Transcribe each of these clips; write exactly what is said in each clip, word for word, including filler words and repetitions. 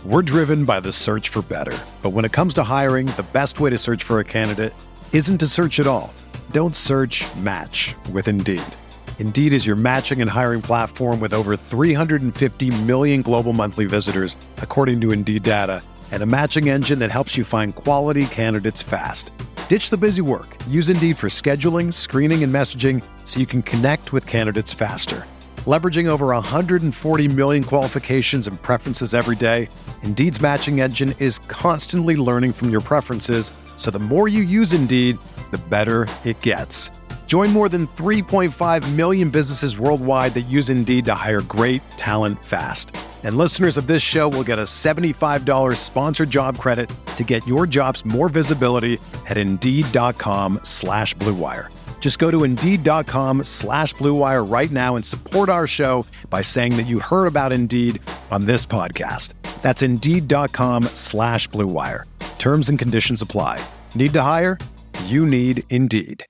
We're driven by the search for better. But when it comes to hiring, the best way to search for a candidate isn't to search at all. Don't search, match with Indeed. Indeed is your matching and hiring platform with over three hundred fifty million global monthly visitors, according to Indeed data, and a matching engine that helps you find quality candidates fast. Ditch the busy work. Use Indeed for scheduling, screening, and messaging so you can connect with candidates faster. Leveraging over one hundred forty million qualifications and preferences every day, Indeed's matching engine is constantly learning from your preferences, so the more you use Indeed, the better it gets. Join more than three point five million businesses worldwide that use Indeed to hire great talent fast. And listeners of this show will get a seventy-five dollars sponsored job credit to get your jobs more visibility at Indeed.com slash Blue Wire. Just go to Indeed.com slash Blue Wire right now and support our show by saying that you heard about Indeed on this podcast. That's Indeed.com slash Blue Wire. Terms and conditions apply. Need to hire? You need Indeed.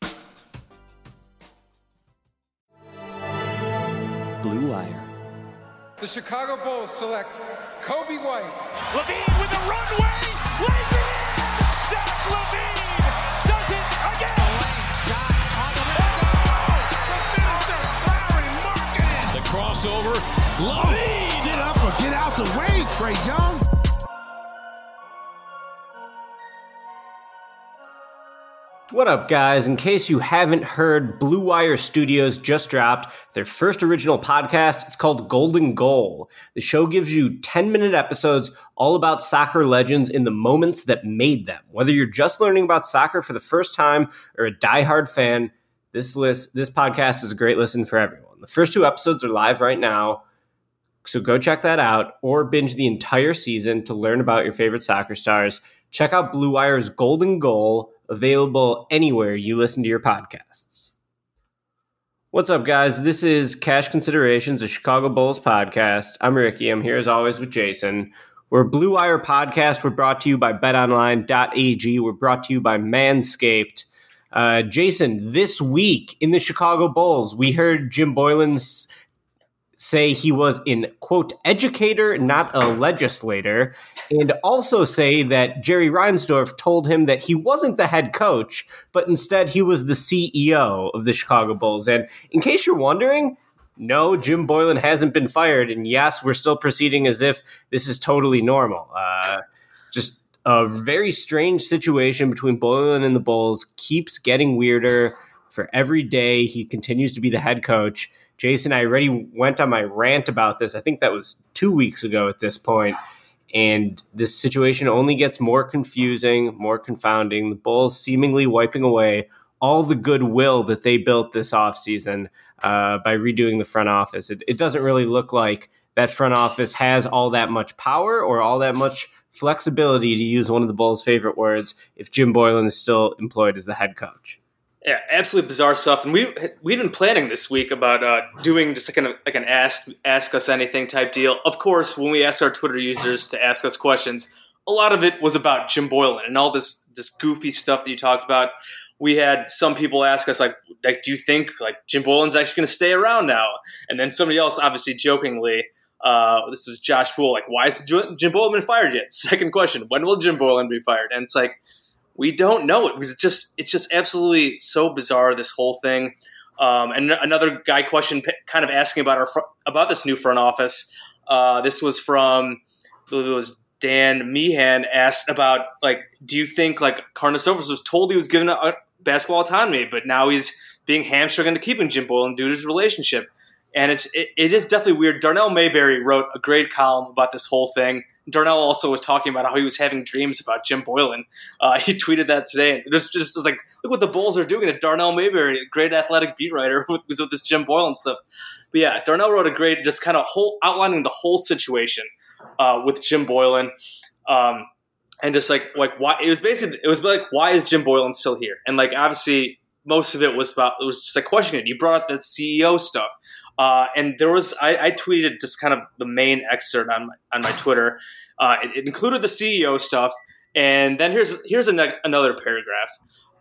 Blue Wire. The Chicago Bulls select Kobe White. LaVine with a runway, lays it in! Zach LaVine does it again! The lane shot on the window! The finisher, Larry Markkinen! The crossover, LaVine! Get up or get out the way, Trae Young! What up, guys? In case you haven't heard, Blue Wire Studios just dropped their first original podcast. It's called Golden Goal. The show gives you ten-minute episodes all about soccer legends in the moments that made them. Whether you're just learning about soccer for the first time or a diehard fan, this list, this podcast is a great listen for everyone. The first two episodes are live right now, so go check that out or binge the entire season to learn about your favorite soccer stars. Check out Blue Wire's Golden Goal, available anywhere you listen to your podcasts. What's up, guys? This is Cash Considerations, a Chicago Bulls podcast. I'm Ricky. I'm here as always with Jason. We're a Blue Wire podcast. We're brought to you by bet online dot a g. We're brought to you by Manscaped. Uh, Jason, this week in the Chicago Bulls, we heard Jim Boylan's say he was an, quote, educator, not a legislator, and also say that Jerry Reinsdorf told him that he wasn't the head coach, but instead he was the C E O of the Chicago Bulls. And in case you're wondering, no, Jim Boylan hasn't been fired, and yes, we're still proceeding as if this is totally normal. Uh, just a very strange situation between Boylan and the Bulls keeps getting weirder for every day he continues to be the head coach. Jason, I already went on my rant about this. I think that was two weeks ago at this point. And this situation only gets more confusing, more confounding. The Bulls seemingly wiping away all the goodwill that they built this offseason uh, by redoing the front office. It, it doesn't really look like that front office has all that much power or all that much flexibility, to use one of the Bulls' favorite words, if Jim Boylan is still employed as the head coach. Yeah, absolutely bizarre stuff. And we we've been planning this week about uh, doing just kind of like an ask ask us anything type deal. Of course, when we asked our Twitter users to ask us questions, a lot of it was about Jim Boylan and all this this goofy stuff that you talked about. We had some people ask us like, like, do you think like Jim Boylan's actually going to stay around now? And then somebody else, obviously jokingly, uh, this was Josh Poole, like, why is Jim Boylan been fired yet? Second question, when will Jim Boylan be fired? And it's like, we don't know it because it's just it's just absolutely so bizarre, this whole thing. Um, and another guy question, kind of asking about our fr- about this new front office. Uh, this was from it was Dan Meehan asked about like, do you think like Karnisovas was told he was given a, a basketball autonomy, but now he's being hamstrung into keeping Jim Boylan due to his relationship? And it's it, it is definitely weird. Darnell Mayberry wrote a great column about this whole thing. Darnell also was talking about how he was having dreams about Jim Boylan. Uh, he tweeted that today. And it was just, just like, look what the Bulls are doing to Darnell Mayberry, a great athletic beat writer, with, with this Jim Boylan stuff. But yeah, Darnell wrote a great, just kind of whole outlining the whole situation uh, with Jim Boylan. Um, and just like, like why it was basically, it was like, why is Jim Boylan still here? And like, obviously, most of it was about, it was just like questioning. You brought up that C E O stuff. Uh, and there was, I, I tweeted just kind of the main excerpt on my, on my Twitter. Uh, it, it included the C E O stuff. And then here's, here's an, another paragraph.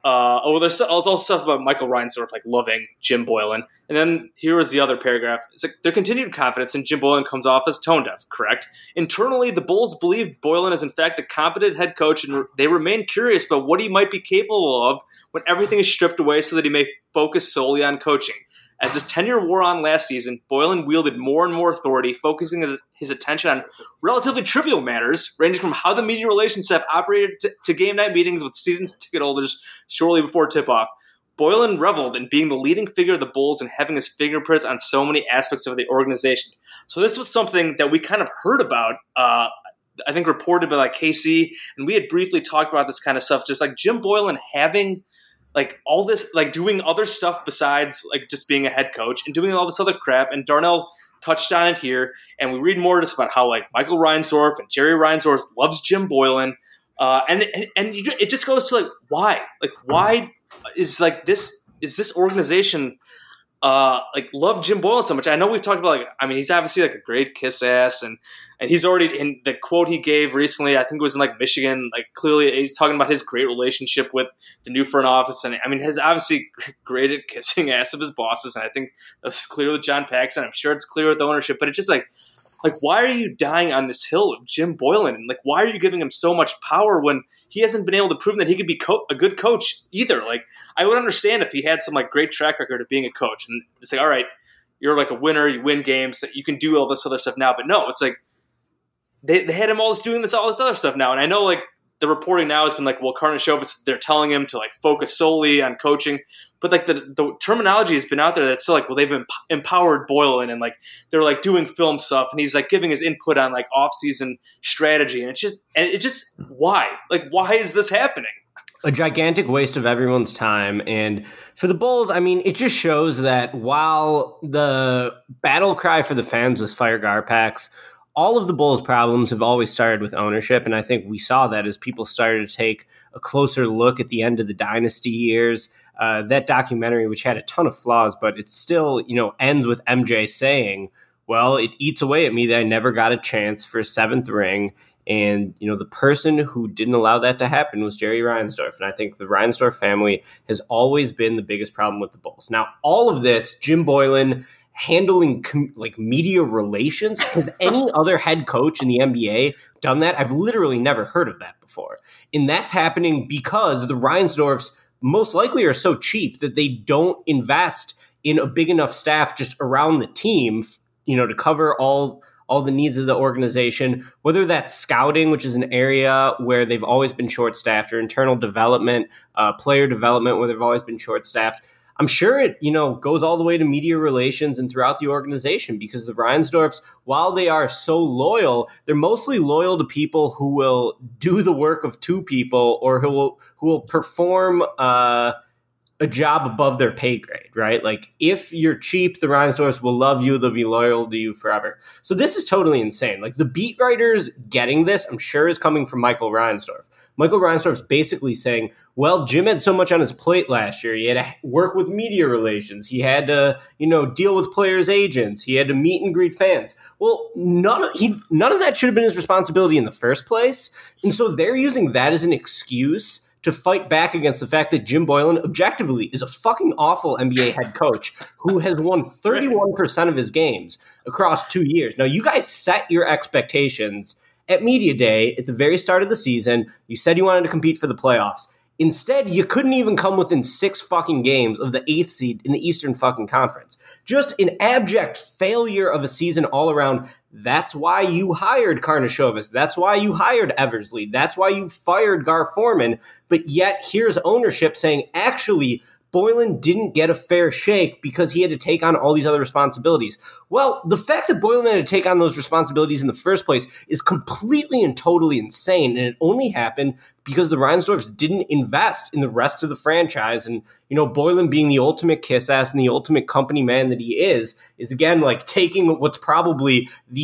Uh, oh, there's also stuff about Michael Reinsdorf like loving Jim Boylen. And then here was the other paragraph. It's like their continued confidence in Jim Boylen comes off as tone deaf, correct? Internally, the Bulls believe Boylen is in fact a competent head coach, and re- they remain curious about what he might be capable of when everything is stripped away so that he may focus solely on coaching. As his tenure wore on last season, Boylen wielded more and more authority, focusing his, his attention on relatively trivial matters, ranging from how the media relations staff operated to, to game night meetings with season ticket holders shortly before tip-off. Boylen reveled in being the leading figure of the Bulls and having his fingerprints on so many aspects of the organization. So this was something that we kind of heard about, uh, I think reported by like K C, and we had briefly talked about this kind of stuff, just like Jim Boylen having like all this, like doing other stuff besides like just being a head coach and doing all this other crap. And Darnell touched on it here. And we read more just about how like Michael Reinsdorf and Jerry Reinsdorf loves Jim Boylen. Uh, and and, and you, it just goes to like, why? Like, why is like this, is this organization uh, like love Jim Boylen so much? I know we've talked about like, I mean, he's obviously like a great kiss ass, and And he's already, in the quote he gave recently, I think it was in like Michigan, like clearly he's talking about his great relationship with the new front office. And I mean, he's obviously great at kissing ass of his bosses. And I think that's clear with John Paxson. I'm sure it's clear with the ownership, but it's just like, like, why are you dying on this hill of Jim Boylen? And like, why are you giving him so much power when he hasn't been able to prove that he could be co- a good coach either? Like, I would understand if he had some like great track record of being a coach and it's like, all right, you're like a winner, you win games, that you can do all this other stuff now. But no, it's like, They, they had him all this doing this all this other stuff now, and I know like the reporting now has been like, well, Karnisovas, they're telling him to like focus solely on coaching, but like the the terminology has been out there that's still like, well, they've emp- empowered Boylen and like they're like doing film stuff, and he's like giving his input on like off season strategy, and it's just and it just why like why is this happening? A gigantic waste of everyone's time. And for the Bulls, I mean, it just shows that while the battle cry for the fans was fire Garpax, all of the Bulls' problems have always started with ownership, and I think we saw that as people started to take a closer look at the end of the dynasty years. Uh, that documentary, which had a ton of flaws, but it still, you know, ends with M J saying, well, it eats away at me that I never got a chance for a seventh ring. And, you know, the person who didn't allow that to happen was Jerry Reinsdorf. And I think the Reinsdorf family has always been the biggest problem with the Bulls. Now, all of this, Jim Boylen handling com- like media relations. Has any other head coach in the N B A done that? I've literally never heard of that before. And that's happening because the Reinsdorfs most likely are so cheap that they don't invest in a big enough staff just around the team, you know, to cover all all the needs of the organization, whether that's scouting, which is an area where they've always been short-staffed, or internal development, uh, player development, where they've always been short-staffed. I'm sure it, you know, goes all the way to media relations and throughout the organization, because the Reinsdorfs, while they are so loyal, they're mostly loyal to people who will do the work of two people, or who will who will perform uh, a job above their pay grade, right? Like, if you're cheap, the Reinsdorfs will love you. They'll be loyal to you forever. So this is totally insane. Like, the beat writers getting this, I'm sure, is coming from Michael Reinsdorf. Michael Reinsdorf's basically saying, well, Jim had so much on his plate last year. He had to work with media relations. He had to, you know, deal with players' agents. He had to meet and greet fans. Well, none of, he, none of that should have been his responsibility in the first place. And so they're using that as an excuse to fight back against the fact that Jim Boylen objectively is a fucking awful N B A head coach who has won thirty-one percent of his games across two years. Now, you guys set your expectations at Media Day at the very start of the season. You said you wanted to compete for the playoffs. Instead, you couldn't even come within six fucking games of the eighth seed in the Eastern fucking Conference. Just an abject failure of a season all around. That's why you hired Karnisovas. That's why you hired Eversley. That's why you fired Gar Forman. But yet, here's ownership saying, actually, Boylen didn't get a fair shake because he had to take on all these other responsibilities. Well, the fact that Boylen had to take on those responsibilities in the first place is completely and totally insane, and it only happened because the Reinsdorfs didn't invest in the rest of the franchise. And, you know, Boylen, being the ultimate kiss ass and the ultimate company man that he is, is again like taking what's probably the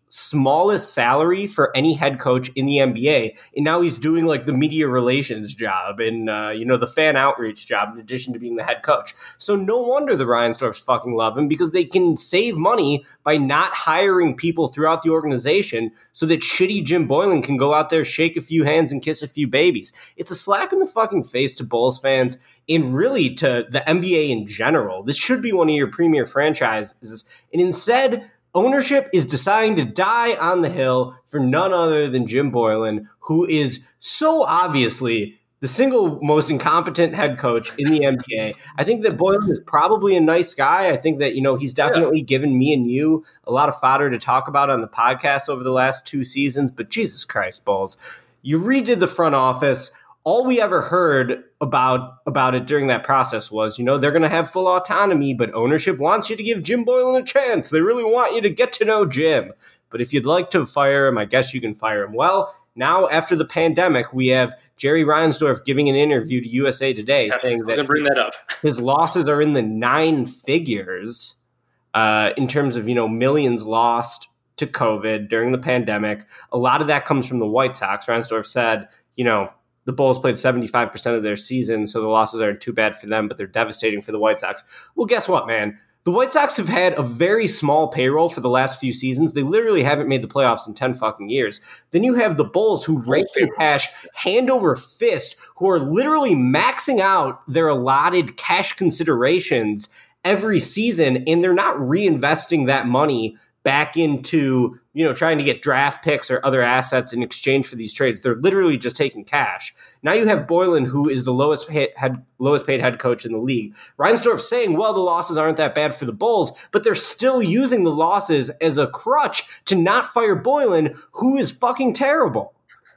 smallest salary for any head coach in the N B A, and now he's doing like the media relations job and uh, you know the fan outreach job in addition to being the head coach. So no wonder the Reinsdorfs fucking love him, because they can save money by not hiring people throughout the organization so that shitty Jim Boylen can go out there, shake a few hands and kiss a few babies. It's a slap in the fucking face to Bulls fans and really to the N B A in general. This should be one of your premier franchises, and instead ownership is deciding to die on the hill for none other than Jim Boylen, who is so obviously the single most incompetent head coach in the N B A. I think that Boylen is probably a nice guy. I think that, you know, he's definitely yeah. given me and you a lot of fodder to talk about on the podcast over the last two seasons. But Jesus Christ, Bulls, you redid the front office. All we ever heard about about it during that process was, you know, they're going to have full autonomy, but ownership wants you to give Jim Boylen a chance. They really want you to get to know Jim. But if you'd like to fire him, I guess you can fire him. Well, now after the pandemic, we have Jerry Reinsdorf giving an interview to U S A Today yes, saying that, bring that up. his losses are in the nine figures uh, in terms of, you know, millions lost to COVID during the pandemic. A lot of that comes from the White Sox. Reinsdorf said, you know, the Bulls played seventy-five percent of their season, so the losses aren't too bad for them, but they're devastating for the White Sox. Well, guess what, man? The White Sox have had a very small payroll for the last few seasons. They literally haven't made the playoffs in ten fucking years. Then you have the Bulls, who rake in cash hand over fist, who are literally maxing out their allotted cash considerations every season, and they're not reinvesting that money back into, you know, trying to get draft picks or other assets in exchange for these trades. They're literally just taking cash. Now you have Boylen, who is the lowest paid head, lowest paid head coach in the league. Reinsdorf saying, well, the losses aren't that bad for the Bulls, but they're still using the losses as a crutch to not fire Boylen, who is fucking terrible.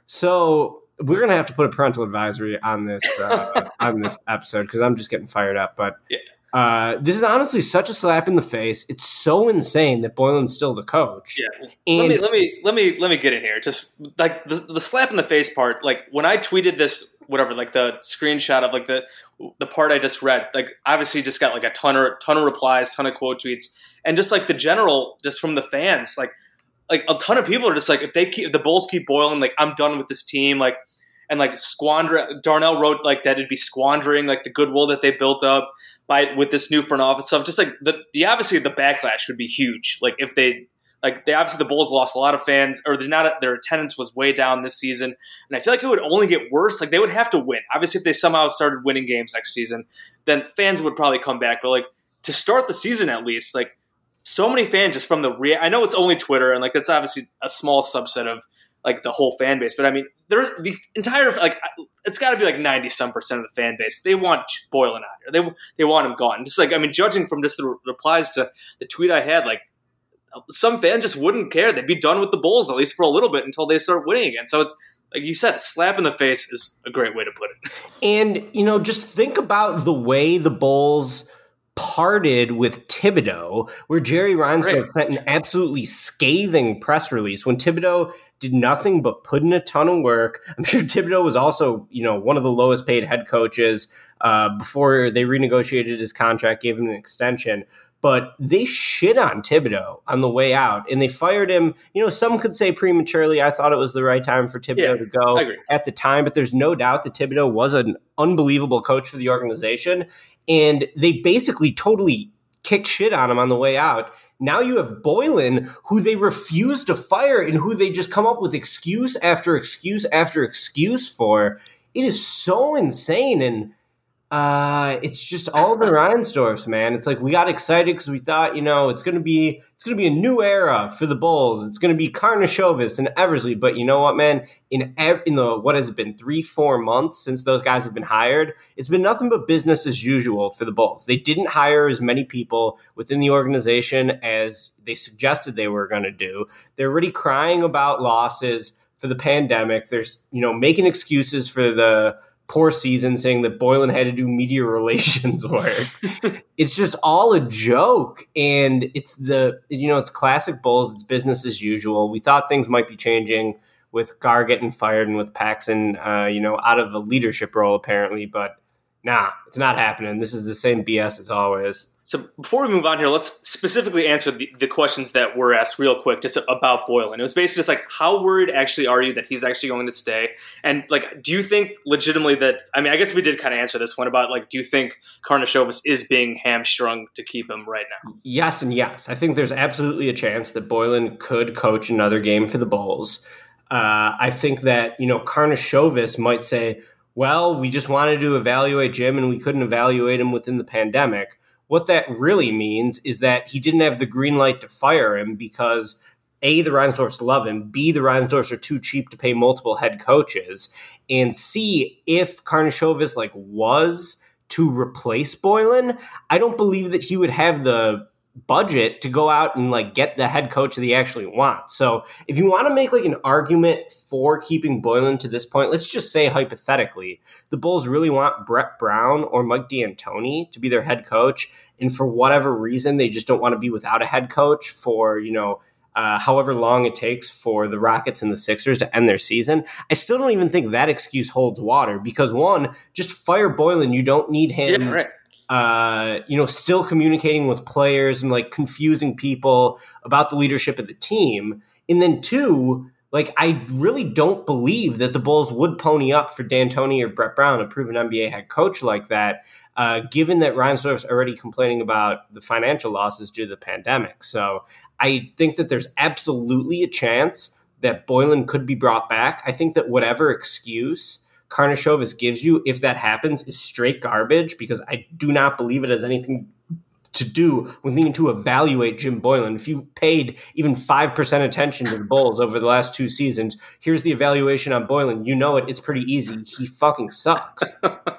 So we're going to have to put a parental advisory on this, uh, on this episode, because I'm just getting fired up. But yeah. Uh, this is honestly such a slap in the face. It's so insane that Boylen's still the coach. Yeah. And let me let me let me let me get in here. Just like the, the slap in the face part. Like when I tweeted this, whatever, like the screenshot of like the the part I just read. Like obviously, just got like a ton of ton of replies, ton of quote tweets, and just like the general, just from the fans, like like a ton of people are just like, if they keep if the Bulls keep Boylen, like I'm done with this team, like. And like squander, Darnell wrote like that it'd be squandering like the goodwill that they built up by with this new front office stuff. Just like the, the obviously the backlash would be huge. Like if they like they obviously the Bulls lost a lot of fans, or they're not their attendance was way down this season, and I feel like it would only get worse. Like they would have to win. Obviously, if they somehow started winning games next season, then fans would probably come back. But like to start the season at least, like so many fans just from the rea- I know it's only Twitter, and like that's obviously a small subset of like the whole fan base, but I mean, they're the entire like it's got to be like ninety some percent of the fan base. They want Boylen out here. They they want him gone. Just like I mean, judging from just the re- replies to the tweet I had, like some fans just wouldn't care. They'd be done with the Bulls at least for a little bit until they start winning again. So it's like you said, slap in the face is a great way to put it. And you know, just think about the way the Bulls parted with Thibodeau, where Jerry Reinsdorf sent an absolutely scathing press release when Thibodeau did nothing but put in a ton of work. I'm sure Thibodeau was also, you know, one of the lowest paid head coaches uh, before they renegotiated his contract, gave him an extension. But they shit on Thibodeau on the way out, and they fired him. You know, some could say prematurely. I thought it was the right time for Thibodeau yeah, to go at the time, but there's no doubt that Thibodeau was an unbelievable coach for the organization, and they basically totally kicked shit on him on the way out. Now you have Boylen, who they refuse to fire and who they just come up with excuse after excuse after excuse for. It is so insane, and Uh, it's just all the Reinsdorfs, man. It's like we got excited because we thought, you know, it's gonna be it's gonna be a new era for the Bulls. It's gonna be Karnisovas and Eversley. But you know what, man? In ev- in the what has it been three, four months since those guys have been hired, it's been nothing but business as usual for the Bulls. They didn't hire as many people within the organization as they suggested they were going to do. They're already crying about losses for the pandemic. There's, you know, making excuses for the poor season, saying that Boylen had to do media relations work. It's just all a joke. And it's the, you know, it's classic Bulls. It's business as usual. We thought things might be changing with Gar getting fired and with Paxson, uh, you know, out of a leadership role apparently, but nah, it's not happening. This is the same B S as always. So before we move on here, let's specifically answer the, the questions that were asked real quick just about Boylen. It was basically just like, how worried actually are you that he's actually going to stay? And like, do you think legitimately that, I mean, I guess we did kind of answer this one about like, do you think Karnisovas is being hamstrung to keep him right now? Yes and yes. I think there's absolutely a chance that Boylen could coach another game for the Bulls. Uh, I think that, you know, Karnisovas might say, well, we just wanted to evaluate Jim and we couldn't evaluate him within the pandemic. What that really means is that he didn't have the green light to fire him because A, the Reinsdorfs love him, B, the Reinsdorfs are too cheap to pay multiple head coaches, and C, if Karnisovas like was to replace Boylen, I don't believe that he would have the budget to go out and like get the head coach that he actually wants. So if you want to make like an argument for keeping Boylen to this point, let's just say hypothetically, the Bulls really want Brett Brown or Mike D'Antoni to be their head coach. And for whatever reason, they just don't want to be without a head coach for, you know, uh, however long it takes for the Rockets and the Sixers to end their season. I still don't even think that excuse holds water because one, just fire Boylen. You don't need him. Yeah, right. Uh, you know, still communicating with players and like confusing people about the leadership of the team. And then two, like, I really don't believe that the Bulls would pony up for D'Antoni or Brett Brown, a proven N B A head coach like that, uh, given that Reinsdorf's already complaining about the financial losses due to the pandemic. So I think that there's absolutely a chance that Boylen could be brought back. I think that whatever excuse Karnisovas gives you, if that happens, is straight garbage because I do not believe it has anything to do with needing to evaluate Jim Boylen. If you paid even five percent attention to the Bulls over the last two seasons, here's the evaluation on Boylen. You know it. It's pretty easy. He fucking sucks.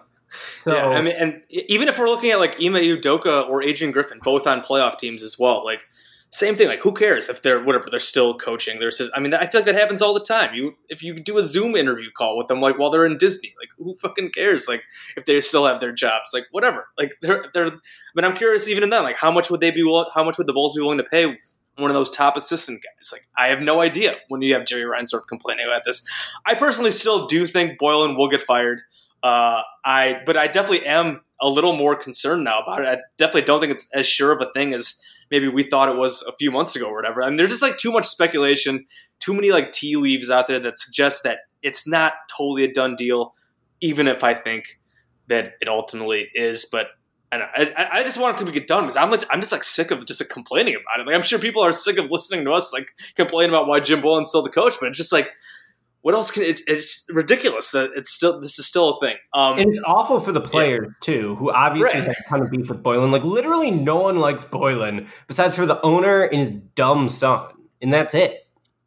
So, yeah, I mean, and even if we're looking at like Ime Udoka or Adrian Griffin, both on playoff teams as well, like, same thing. Like, who cares if they're whatever they're still coaching? There's, I mean, I feel like that happens all the time. You, if you do a Zoom interview call with them, like while they're in Disney, like who fucking cares? Like if they still have their jobs, like whatever. Like they're, they're. But I'm curious, even in that, like how much would they be? How much would the Bulls be willing to pay one of those top assistant guys? Like I have no idea. When you have Jerry Reinsdorf complaining about this, I personally still do think Boylen will get fired. Uh, I, but I definitely am a little more concerned now about it. I definitely don't think it's as sure of a thing as maybe we thought it was a few months ago or whatever. I mean, there's just like too much speculation, too many like tea leaves out there that suggest that it's not totally a done deal, even if I think that it ultimately is. But I don't know, I, I just want it to get done because I'm like, I'm just like sick of just like complaining about it. Like I'm sure people are sick of listening to us like complain about why Jim Boylen's still the coach, but it's just like, what else can it? It's ridiculous that it's still this is still a thing. Um, and it's awful for the players yeah. too, who obviously right. have a ton of beef with Boylen. Like literally, no one likes Boylen besides for the owner and his dumb son, and that's it.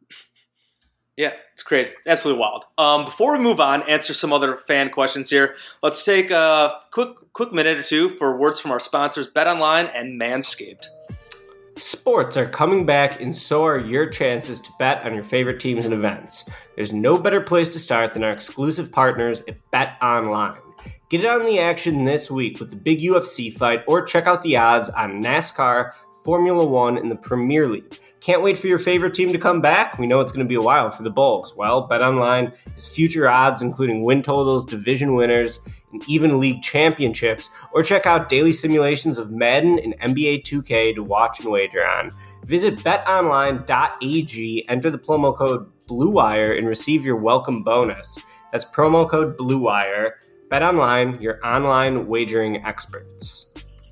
Yeah, it's crazy. It's absolutely wild. Um, before we move on, answer some other fan questions here. Let's take a quick quick minute or two for words from our sponsors, BetOnline and Manscaped. Sports are coming back, and so are your chances to bet on your favorite teams and events. There's no better place to start than our exclusive partners at BetOnline. Get in on the action this week with the big U F C fight, or check out the odds on NASCAR, Formula One, and the Premier League. Can't wait for your favorite team to come back? We know it's going to be a while for the Bulls. Well, BetOnline has future odds, including win totals, division winners, and even league championships. Or check out daily simulations of Madden and N B A two K to watch and wager on. Visit bet online dot a g, enter the promo code BLUEWIRE, and receive your welcome bonus. That's promo code BLUEWIRE. BetOnline, your online wagering experts.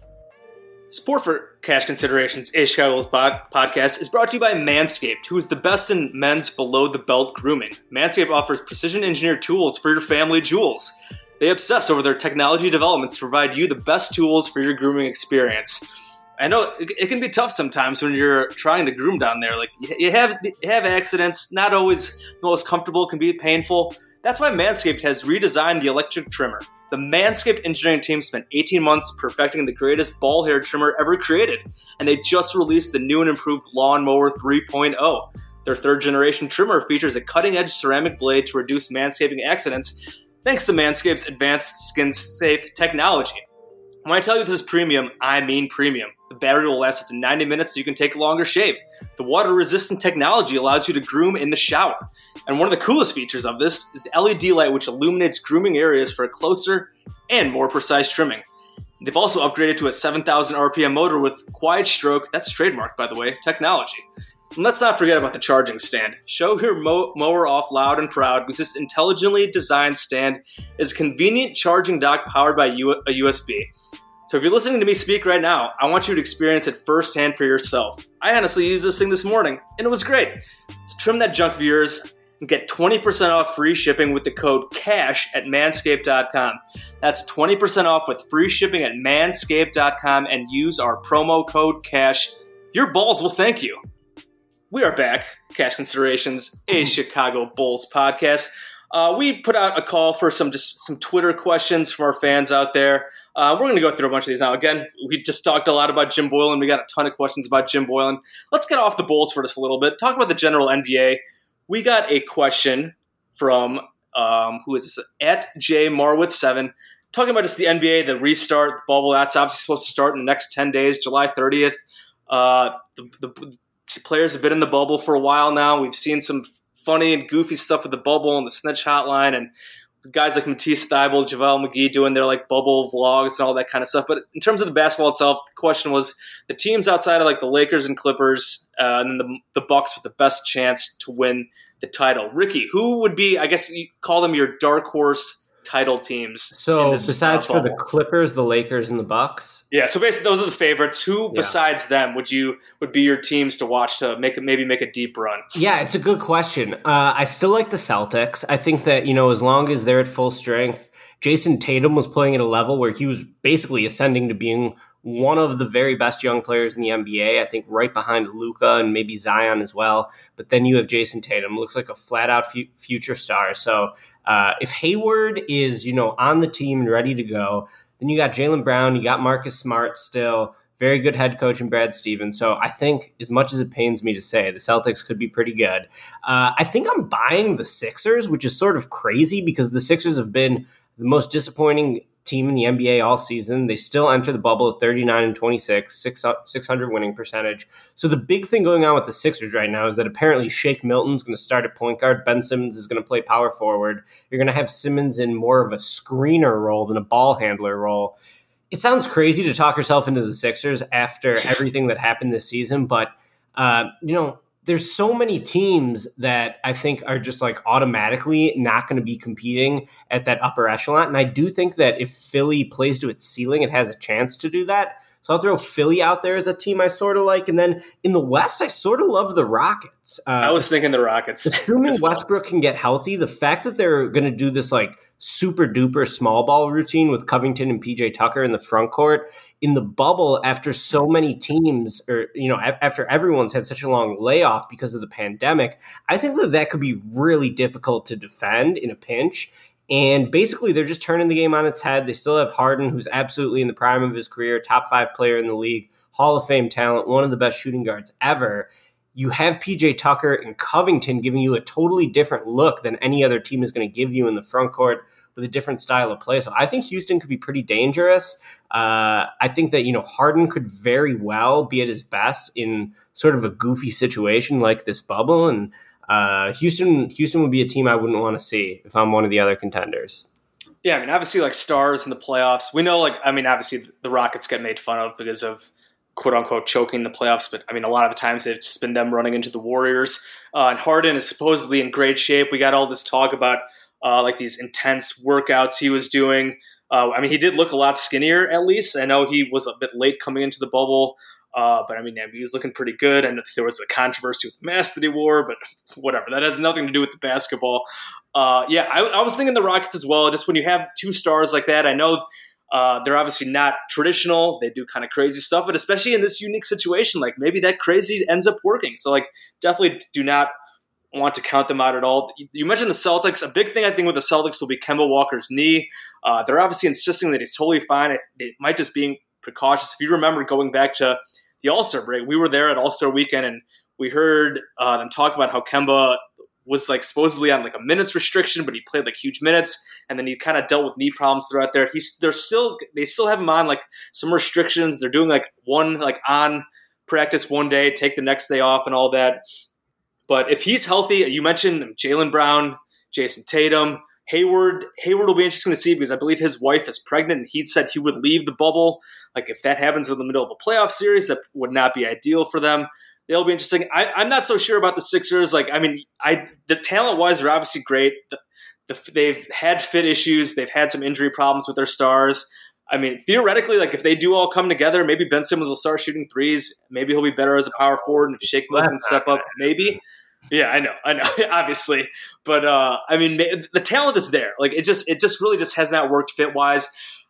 Sport for Cash Considerations, a Chicago Bulls podcast, is brought to you by Manscaped, who is the best in men's below-the-belt grooming. Manscaped offers precision-engineered tools for your family jewels. They obsess over their technology developments to provide you the best tools for your grooming experience. I know it, it can be tough sometimes when you're trying to groom down there. Like you have you have accidents, not always the most comfortable, can be painful. That's why Manscaped has redesigned the electric trimmer. The Manscaped engineering team spent eighteen months perfecting the greatest ball hair trimmer ever created, and they just released the new and improved Lawnmower three point oh. Their third-generation trimmer features a cutting-edge ceramic blade to reduce manscaping accidents, thanks to Manscaped's advanced skin-safe technology. When I tell you this is premium, I mean premium. The battery will last up to ninety minutes so you can take a longer shave. The water-resistant technology allows you to groom in the shower. And one of the coolest features of this is the L E D light, which illuminates grooming areas for a closer and more precise trimming. They've also upgraded to a seven thousand R P M motor with quiet stroke, that's trademarked by the way, technology. And let's not forget about the charging stand. Show your mo- mower off loud and proud because this intelligently designed stand is a convenient charging dock powered by U- a U S B. So if you're listening to me speak right now, I want you to experience it firsthand for yourself. I honestly used this thing this morning, and it was great. So trim that junk of yours and get twenty percent off free shipping with the code CASH at manscaped dot com. That's twenty percent off with free shipping at manscaped dot com and use our promo code CASH. Your balls will thank you. We are back. Cash Considerations, a Chicago Bulls podcast. Uh, we put out a call for some just some Twitter questions from our fans out there. Uh, we're going to go through a bunch of these now. Again, we just talked a lot about Jim Boylen. We got a ton of questions about Jim Boylen. Let's get off the Bulls for just a little bit. Talk about the general N B A. We got a question from, um, who is this? At J Marwitz seven, talking about just the N B A, the restart, the bubble. That's obviously supposed to start in the next ten days, July thirtieth. Uh, the, the players have been in the bubble for a while now. We've seen some funny and goofy stuff with the bubble and the snitch hotline and guys like Matisse Thybulle, JaVale McGee doing their like bubble vlogs and all that kind of stuff. But in terms of the basketball itself, the question was the teams outside of like the Lakers and Clippers uh, and then the, the Bucks with the best chance to win the title. Ricky, who would be, I guess you call them your dark horse title teams? So this, besides uh, for the Clippers, the Lakers, and the Bucks? Yeah, so basically those are the favorites. Who Yeah. besides them would you would be your teams to watch to make maybe make a deep run? Yeah, it's a good question. Uh, I still like the Celtics. I think that, you know, as long as they're at full strength, Jason Tatum was playing at a level where he was basically ascending to being one of the very best young players in the N B A, I think right behind Luka and maybe Zion as well. But then you have Jason Tatum, looks like a flat-out fu- future star. So uh, if Hayward is, you know, on the team and ready to go, then you got Jaylen Brown, you got Marcus Smart still, very good head coach in Brad Stevens. So I think, as much as it pains me to say, the Celtics could be pretty good. Uh, I think I'm buying the Sixers, which is sort of crazy because the Sixers have been the most disappointing team in the N B A all season. They still enter the bubble at thirty-nine and twenty-six, six hundred winning percentage. So the big thing going on with the Sixers right now is that apparently Shake Milton's going to start at point guard. Ben Simmons is going to play power forward. You're going to have Simmons in more of a screener role than a ball handler role. It sounds crazy to talk yourself into the Sixers after everything that happened this season, but uh, you know, there's so many teams that I think are just like automatically not going to be competing at that upper echelon. And I do think that if Philly plays to its ceiling, it has a chance to do that. So I'll throw Philly out there as a team I sort of like. And then in the West, I sort of love the Rockets. Uh, I was thinking the Rockets. Assuming Westbrook can get healthy, the fact that they're going to do this like super duper small ball routine with Covington and P J Tucker in the front court in the bubble after so many teams, or, you know, after everyone's had such a long layoff because of the pandemic, I think that that could be really difficult to defend in a pinch. And basically, they're just turning the game on its head. They still have Harden, who's absolutely in the prime of his career, top five player in the league, Hall of Fame talent, one of the best shooting guards ever. You have P J Tucker and Covington giving you a totally different look than any other team is going to give you in the front court with a different style of play. So I think Houston could be pretty dangerous. Uh, I think that, you know, Harden could very well be at his best in sort of a goofy situation like this bubble. And Uh, Houston, Houston would be a team I wouldn't want to see if I'm one of the other contenders. Yeah, I mean, obviously, like stars in the playoffs. We know, like, I mean, obviously, the Rockets get made fun of because of "quote unquote" choking the playoffs. But I mean, a lot of the times it's just been them running into the Warriors. Uh, and Harden is supposedly in great shape. We got all this talk about uh, like these intense workouts he was doing. Uh, I mean, he did look a lot skinnier, at least. I know he was a bit late coming into the bubble. Uh, but I mean, he was looking pretty good, and there was a controversy with the mask that he wore, but whatever. That has nothing to do with the basketball. Uh, yeah, I, I was thinking the Rockets as well. Just when you have two stars like that, I know uh, they're obviously not traditional. They do kind of crazy stuff, but especially in this unique situation, like maybe that crazy ends up working. So like, definitely do not want to count them out at all. You mentioned the Celtics. A big thing I think with the Celtics will be Kemba Walker's knee. Uh, they're obviously insisting that he's totally fine. It, it might just be precautious. If you remember going back to the All-Star break, we were there at All-Star weekend, and we heard uh, them talk about how Kemba was like supposedly on like a minutes restriction, but he played like huge minutes, and then he kind of dealt with knee problems throughout there. He's they're still they still have him on like some restrictions. They're doing like one like on practice one day, take the next day off, and all that. But if he's healthy, you mentioned Jaylen Brown, Jason Tatum, Hayward, Hayward will be interesting to see because I believe his wife is pregnant and he said he would leave the bubble. Like if that happens in the middle of a playoff series, that would not be ideal for them. They'll be interesting. I, I'm not so sure about the Sixers. Like, I mean, I the talent-wise, they're obviously great. The, the, they've had fit issues. They've had some injury problems with their stars. I mean, theoretically, like if they do all come together, maybe Ben Simmons will start shooting threes. Maybe he'll be better as a power forward, and if Shake Milton can step up, maybe. Yeah, I know, I know, obviously, but uh, I mean, the talent is there. Like it just, it just really just has not worked fit wise.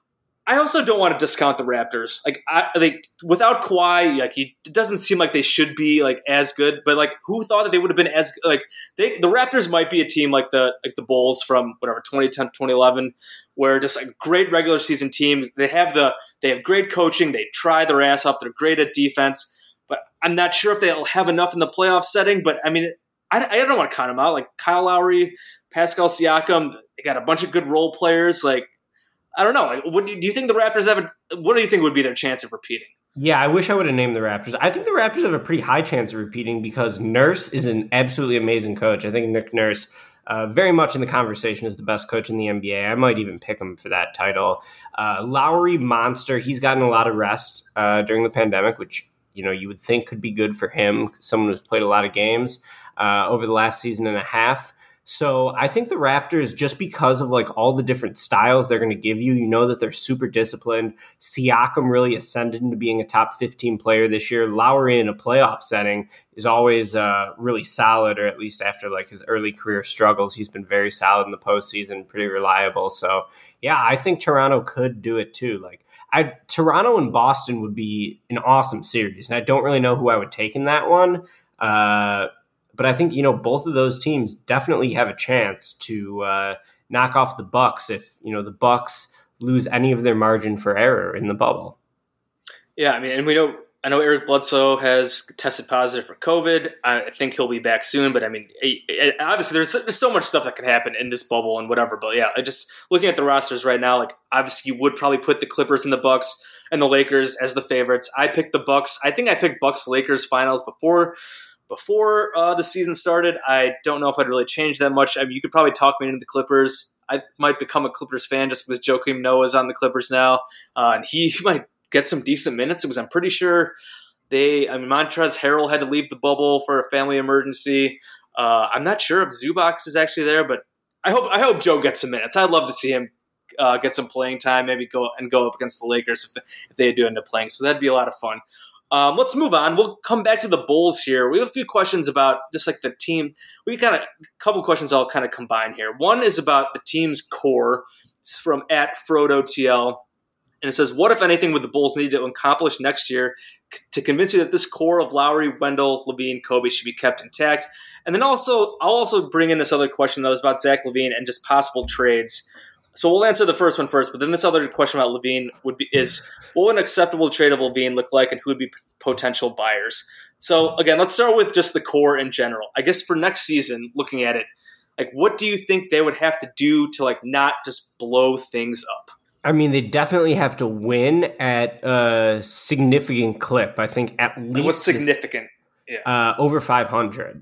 I also don't want to discount the Raptors. Like, I like without Kawhi, like he, it doesn't seem like they should be like as good. But like, who thought that they would have been as like they? The Raptors might be a team like the like the Bulls from whatever twenty ten, twenty eleven, where just like great regular season teams. They have the they have great coaching. They try their ass off. They're great at defense. But I'm not sure if they'll have enough in the playoff setting. But I mean, I, I don't want to count them out. Like Kyle Lowry, Pascal Siakam, they got a bunch of good role players. Like. I don't know. Like, what do you, do you think the Raptors have? A, what do you think would be their chance of repeating? Yeah, I wish I would have named the Raptors. I think the Raptors have a pretty high chance of repeating because Nurse is an absolutely amazing coach. I think Nick Nurse, uh, very much in the conversation, is the best coach in the N B A. I might even pick him for that title. Uh, Lowry, monster. He's gotten a lot of rest uh, during the pandemic, which you know you would think could be good for him. Someone who's played a lot of games uh, over the last season and a half. So I think the Raptors, just because of like all the different styles they're going to give you, you know that they're super disciplined. Siakam really ascended into being a top fifteen player this year. Lowry in a playoff setting is always uh, really solid, or at least after like his early career struggles, he's been very solid in the postseason, pretty reliable. So yeah, I think Toronto could do it too. Like I, Toronto and Boston would be an awesome series, and I don't really know who I would take in that one. Uh, But I think, you know, both of those teams definitely have a chance to uh, knock off the Bucks if, you know, the Bucks lose any of their margin for error in the bubble. Yeah, I mean, and we know, I know Eric Bledsoe has tested positive for COVID. I think he'll be back soon, but I mean, obviously there's, there's so much stuff that can happen in this bubble and whatever. But yeah, I just looking at the rosters right now, like obviously you would probably put the Clippers and the Bucks and the Lakers as the favorites. I picked the Bucks. I think I picked Bucks Lakers finals before Before uh, the season started. I don't know if I'd really change that much. I mean, you could probably talk me into the Clippers. I might become a Clippers fan just because Joakim Noah is on the Clippers now, uh, and he might get some decent minutes because I'm pretty sure they. I mean, Montrezl Harrell had to leave the bubble for a family emergency. Uh, I'm not sure if Zubac is actually there, but I hope I hope Joe gets some minutes. I'd love to see him uh, get some playing time, maybe go and go up against the Lakers if they, if they do end up playing. So that'd be a lot of fun. Um, let's move on. We'll come back to the Bulls here. We have a few questions about just like the team. We got a couple questions I'll kind of combine here. One is about the team's core. It's from at FrodoTL. And it says, what, if anything, would the Bulls need to accomplish next year to convince you that this core of Lowry, Wendell, LaVine, Kobe should be kept intact? And then also, I'll also bring in this other question that was about Zach LaVine and just possible trades. So we'll answer the first one first, but then this other question about LaVine would be is, what would an acceptable trade of LaVine look like and who would be p- potential buyers? So again, let's start with just the core in general. I guess for next season, looking at it, like what do you think they would have to do to like not just blow things up? I mean, they definitely have to win at a significant clip. I think at least what's significant? This, yeah, uh, over five hundred,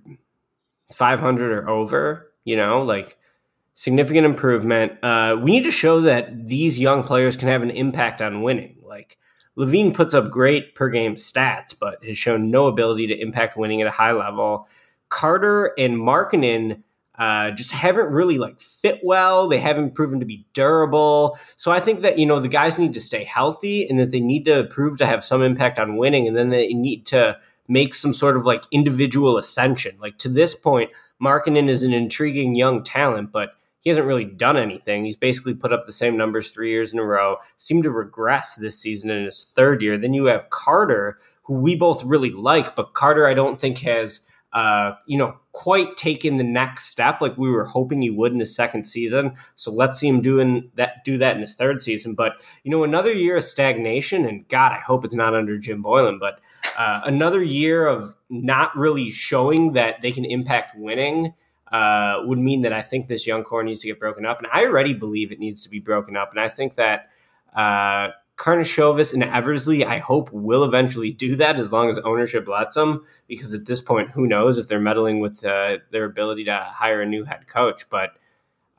five hundred or over. You know, like. Significant improvement. Uh, we need to show that these young players can have an impact on winning. Like LaVine puts up great per game stats, but has shown no ability to impact winning at a high level. Carter and Markkanen uh, just haven't really like fit well. They haven't proven to be durable. So I think that, you know, the guys need to stay healthy and that they need to prove to have some impact on winning. And then they need to make some sort of like individual ascension. Like to this point, Markkanen is an intriguing young talent, but he hasn't really done anything. He's basically put up the same numbers three years in a row, seemed to regress this season in his third year. Then you have Carter, who we both really like, but Carter I don't think has, uh, you know, quite taken the next step like we were hoping he would in his second season. So let's see him doing that, do that in his third season. But, you know, another year of stagnation, and God, I hope it's not under Jim Boylan, but uh, another year of not really showing that they can impact winning Uh, would mean that I think this young core needs to get broken up. And I already believe it needs to be broken up. And I think that uh, Karnisovas and Eversley, I hope, will eventually do that as long as ownership lets them. Because at this point, who knows if they're meddling with uh, their ability to hire a new head coach. But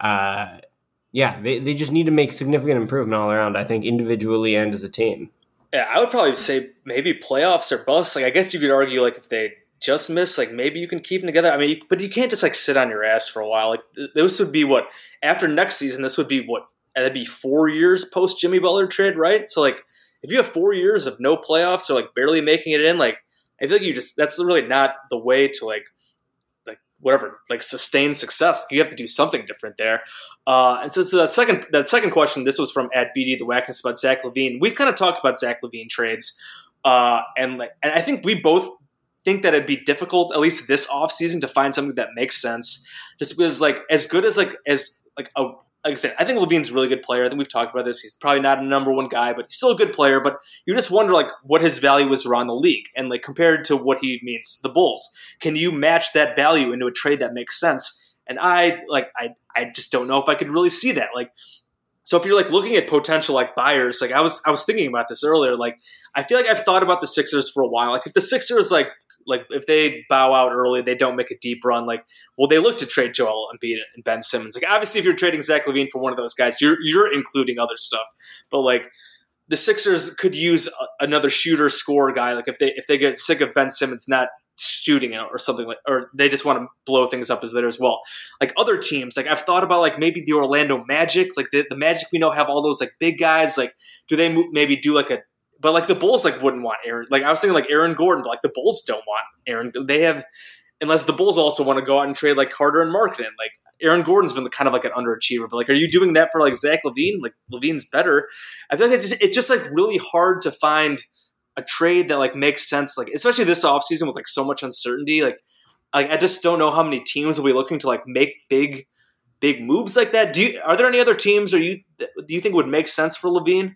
uh, yeah, they, they just need to make significant improvement all around, I think, individually and as a team. Yeah, I would probably say maybe playoffs or bust. Like, I guess you could argue, like, if they just miss, like, maybe you can keep them together. I mean, you, but you can't just, like, sit on your ass for a while. Like, this would be what, after next season, this would be what, that'd be four years post Jimmy Butler trade, right? So, like, if you have four years of no playoffs or, like, barely making it in, like, I feel like you just, that's really not the way to, like, like whatever, like, sustain success. You have to do something different there. Uh, and so, so that second that second question, this was from at B D the Wackness about Zach LaVine. We've kind of talked about Zach LaVine trades, uh, and like, and I think we both think that it'd be difficult, at least this offseason, to find something that makes sense. Just because, like, as good as like as like a like I said, I think LaVine's a really good player. I think we've talked about this. He's probably not a number one guy, but he's still a good player. But you just wonder, like, what his value is around the league, and like compared to what he means to the Bulls, can you match that value into a trade that makes sense? And I like I I just don't know if I could really see that. Like, so if you're like looking at potential like buyers, like I was I was thinking about this earlier. Like, I feel like I've thought about the Sixers for a while. Like, if the Sixers like like if they bow out early, they don't make a deep run. Like, well, they look to trade Joel Embiid and Ben Simmons. Like, obviously, if you're trading Zach LaVine for one of those guys, you're you're including other stuff. But like, the Sixers could use a, another shooter, scorer guy. Like, if they if they get sick of Ben Simmons not shooting it or something, like, or they just want to blow things up as there as well. Like, other teams, like I've thought about like maybe the Orlando Magic. Like the, the Magic, we know, have all those like big guys. Like, do they move, maybe do like a? But like the Bulls like wouldn't want Aaron. Like I was thinking like Aaron Gordon, but like the Bulls don't want Aaron. They have, unless the Bulls also want to go out and trade like Carter and Markkanen. Like Aaron Gordon's been kind of like an underachiever, but like, are you doing that for like Zach LaVine? Like LaVine's better. I feel like it's just, it's just like really hard to find a trade that like makes sense. Like especially this offseason with like so much uncertainty. Like, like I just don't know how many teams will be looking to like make big, big moves like that. Do you, are there any other teams, or you do you think would make sense for LaVine?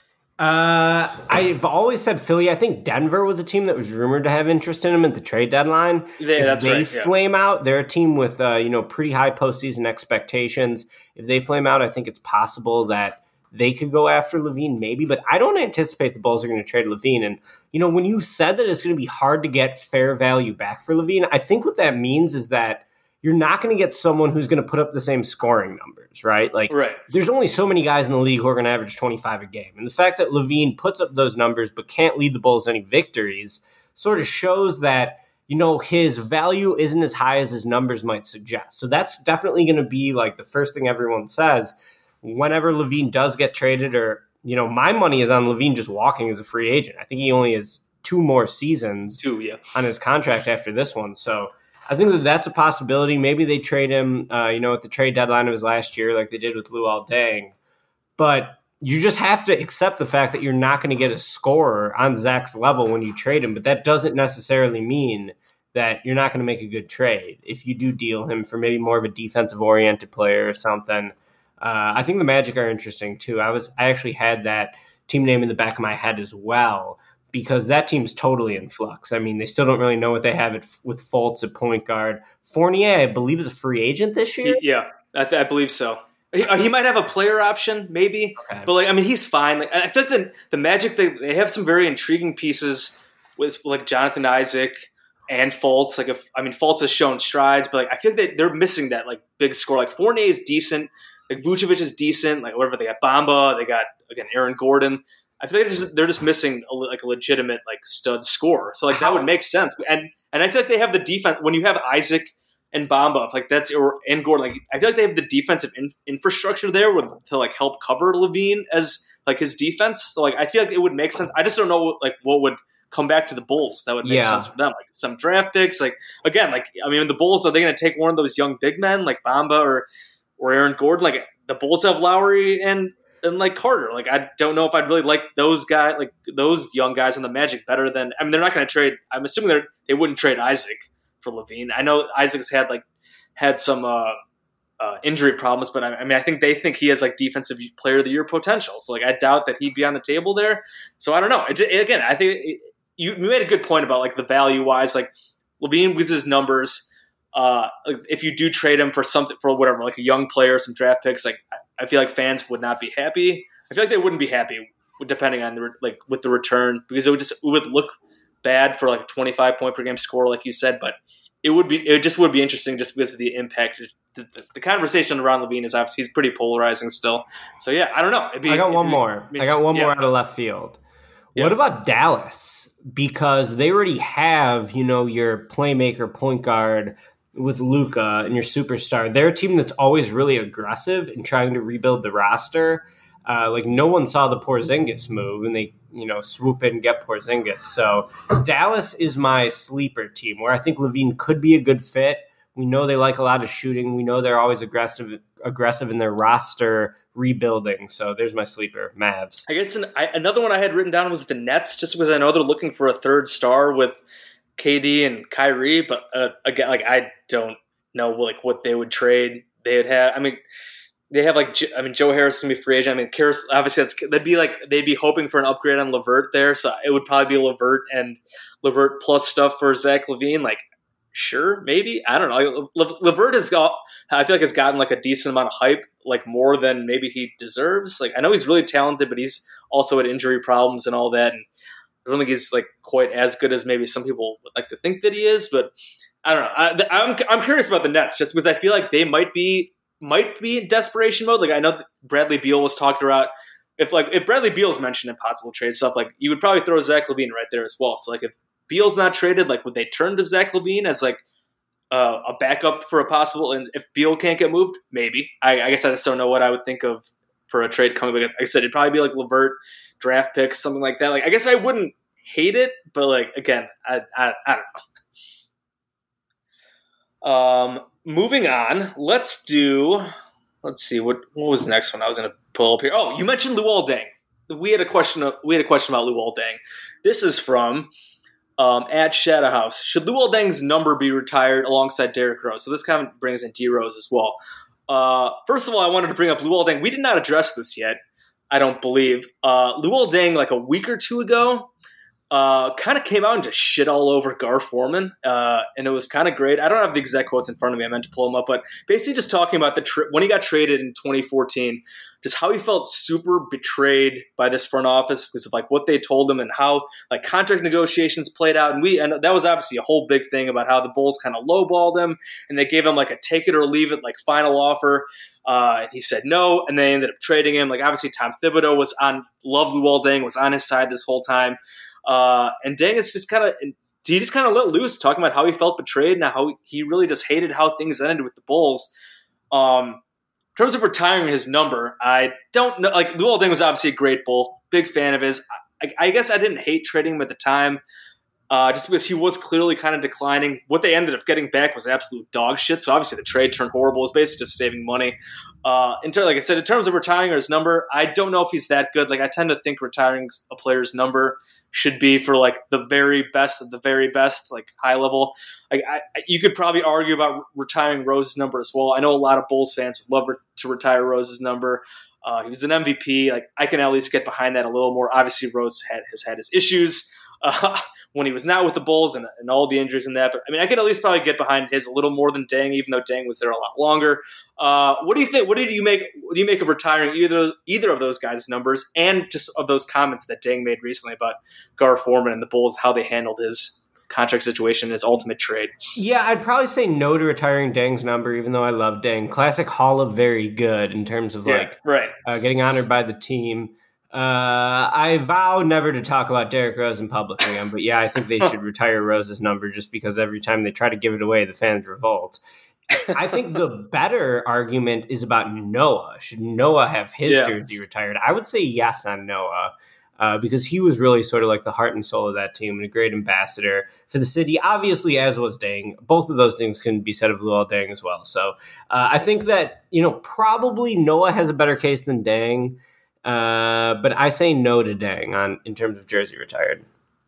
Uh, I've always said Philly. I think Denver was a team that was rumored to have interest in him at the trade deadline. Yeah, that's if they right. Yeah. flame out, they're a team with uh, you know pretty high postseason expectations. If they flame out, I think it's possible that they could go after LaVine, maybe. But I don't anticipate the Bulls are going to trade LaVine. And you know, when you said that it's going to be hard to get fair value back for LaVine, I think what that means is that you're not going to get someone who's going to put up the same scoring numbers, right? Like, right. There's only so many guys in the league who are going to average twenty-five a game. And the fact that LaVine puts up those numbers but can't lead the Bulls any victories sort of shows that, you know, his value isn't as high as his numbers might suggest. So that's definitely going to be like the first thing everyone says whenever LaVine does get traded, or, you know, my money is on LaVine just walking as a free agent. I think he only has two more seasons two, yeah. on his contract after this one. So I think that that's a possibility. Maybe they trade him, uh, you know, at the trade deadline of his last year, like they did with Luol Deng. But you just have to accept the fact that you're not going to get a scorer on Zach's level when you trade him. But that doesn't necessarily mean that you're not going to make a good trade if you do deal him for maybe more of a defensive-oriented player or something. Uh, I think the Magic are interesting too. I was I actually had that team name in the back of my head as well, because that team's totally in flux. I mean, they still don't really know what they have at, with Fultz at point guard. Fournier, I believe, is a free agent this year. Yeah, I, th- I believe so. He, he might have a player option, maybe. Okay. But, like, I mean, he's fine. Like, I feel like the, the Magic, they, they have some very intriguing pieces with, like, Jonathan Isaac and Fultz. Like, if, I mean, Fultz has shown strides, but, like, I feel like they, they're missing that, like, big score. Like, Fournier is decent. Like, Vucevic is decent. Like, whatever. They got Bamba. They got, again, Aaron Gordon. I feel like they're just, they're just missing a, like a legitimate like stud scorer. So like How? that would make sense. And and I feel like they have the defense when you have Isaac and Bamba, like that's or and Gordon. Like I feel like they have the defensive in, infrastructure there with, to like help cover LaVine as like his defense. So like I feel like it would make sense. I just don't know like what would come back to the Bulls that would make yeah. sense for them. Like some draft picks. Like again, like I mean, the Bulls, are they going to take one of those young big men like Bamba or or Aaron Gordon? Like the Bulls have Lowry and. And like Carter, like I don't know if I'd really like those guys, like those young guys in the Magic better than. I mean, they're not going to trade. I'm assuming they they wouldn't trade Isaac for LaVine. I know Isaac's had like had some uh, uh, injury problems, but I, I mean, I think they think he has like defensive player of the year potential. So like, I doubt that he'd be on the table there. So I don't know. It, it, again, I think it, you, you made a good point about like the value wise. Like LaVine with his numbers. Uh, if you do trade him for something for whatever, like a young player, some draft picks, like. I feel like fans would not be happy. I feel like they wouldn't be happy depending on the like with the return because it would just it would look bad for like a twenty-five point per game score, like you said. But it would be it just would be interesting just because of the impact the, the, the conversation around Levine is obviously he's pretty polarizing still. So yeah, I don't know. It'd be, I got one be, more. I got one yeah. more out of left field. Yeah. What about Dallas? Because they already have, you know, your playmaker, point guard with Luka and your superstar. They're a team that's always really aggressive in trying to rebuild the roster. Uh, like no one saw the Porzingis move, and they, you know, swoop in and get Porzingis. So Dallas is my sleeper team, where I think Levine could be a good fit. We know they like a lot of shooting. We know they're always aggressive, aggressive in their roster rebuilding. So there's my sleeper, Mavs. I guess an, I, another one I had written down was the Nets, just because I know they're looking for a third star with K D and Kyrie. But uh, again, like I don't know like what they would trade. They would have. I mean, they have like I mean Joe Harris can be free agent. I mean, Karis, obviously that's they'd be like they'd be hoping for an upgrade on LeVert there. So it would probably be LeVert and LeVert plus stuff for Zach LaVine. Like. Sure, maybe. I don't know. Le- Le- LeVert has got, I feel like has gotten like a decent amount of hype, like more than maybe he deserves. Like I know he's really talented, but he's also had injury problems and all that. And I don't think he's like quite as good as maybe some people would like to think that he is. But I don't know. I, I'm I'm curious about the Nets just because I feel like they might be might be in desperation mode. Like I know Bradley Beal was talked about. If like if Bradley Beal's mentioned in possible trade stuff, like you would probably throw Zach LaVine right there as well. So like if Beal's not traded, like would they turn to Zach LaVine as like uh, a backup for a possible? And if Beal can't get moved, maybe. I, I guess I just don't know what I would think of for a trade coming. Like I said, it'd probably be like LeVert draft picks, something like that. Like I guess I wouldn't hate it, but like again, I I, I don't know. Um, moving on, let's do. Let's see what what was the next one I was going to pull up here. Oh, you mentioned Luol Deng. We had a question. We had a question about Luol Deng. This is from. Um, at Shadowhouse, should Luol Deng's number be retired alongside Derrick Rose? So this kind of brings in D Rose as well. Uh, first of all, I wanted to bring up Luol Deng. We did not address this yet, I don't believe. Uh, Luol Deng, like a week or two ago, uh, kind of came out and just shit all over Gar Forman, uh, and it was kind of great. I don't have the exact quotes in front of me. I meant to pull them up, but basically just talking about the tri- when he got traded in twenty fourteen, just how he felt super betrayed by this front office because of like what they told him and how like contract negotiations played out. And we and that was obviously a whole big thing about how the Bulls kind of lowballed him and they gave him like a take it or leave it like final offer. Uh, and he said no, and they ended up trading him. Like obviously Tom Thibodeau was on Love Luol Deng was on his side this whole time. Uh, and Deng is just kind of he just kind of let loose talking about how he felt betrayed and how he really just hated how things ended with the Bulls. Um, in terms of retiring his number, I don't know. Like Luol Deng was obviously a great Bull, big fan of his. I, I guess I didn't hate trading him at the time, uh, just because he was clearly kind of declining. What they ended up getting back was absolute dog shit. So obviously the trade turned horrible. It was basically just saving money. Uh, in ter- like I said, in terms of retiring his number, I don't know if he's that good. Like I tend to think retiring a player's number should be for like the very best of the very best, like high level. Like I, you could probably argue about retiring Rose's number as well. I know a lot of Bulls fans would love to retire Rose's number. Uh, he was an M V P. Like I can at least get behind that a little more. Obviously, Rose had has had his issues uh, when he was not with the Bulls and, and all the injuries in that. But I mean, I could at least probably get behind his a little more than Deng, even though Deng was there a lot longer. Uh, what do you think? What did you make? What do you make of retiring either either of those guys' numbers, and just of those comments that Deng made recently about Gar Forman and the Bulls, how they handled his contract situation, his ultimate trade? Yeah, I'd probably say no to retiring Deng's number, even though I love Deng. Classic Hall of Very Good in terms of yeah, like right. uh, getting honored by the team. Uh, I vow never to talk about Derrick Rose in public again, but yeah, I think they should retire Rose's number just because every time they try to give it away, the fans revolt. I think the better argument is about Noah. Should Noah have his yeah. jersey retired? I would say yes on Noah. Uh, because he was really sort of like the heart and soul of that team and a great ambassador for the city, obviously, as was Deng. Both of those things can be said of Luol Deng as well. So uh, I think that, you know, probably Noah has a better case than Deng, uh, but I say no to Deng on in terms of jersey retired.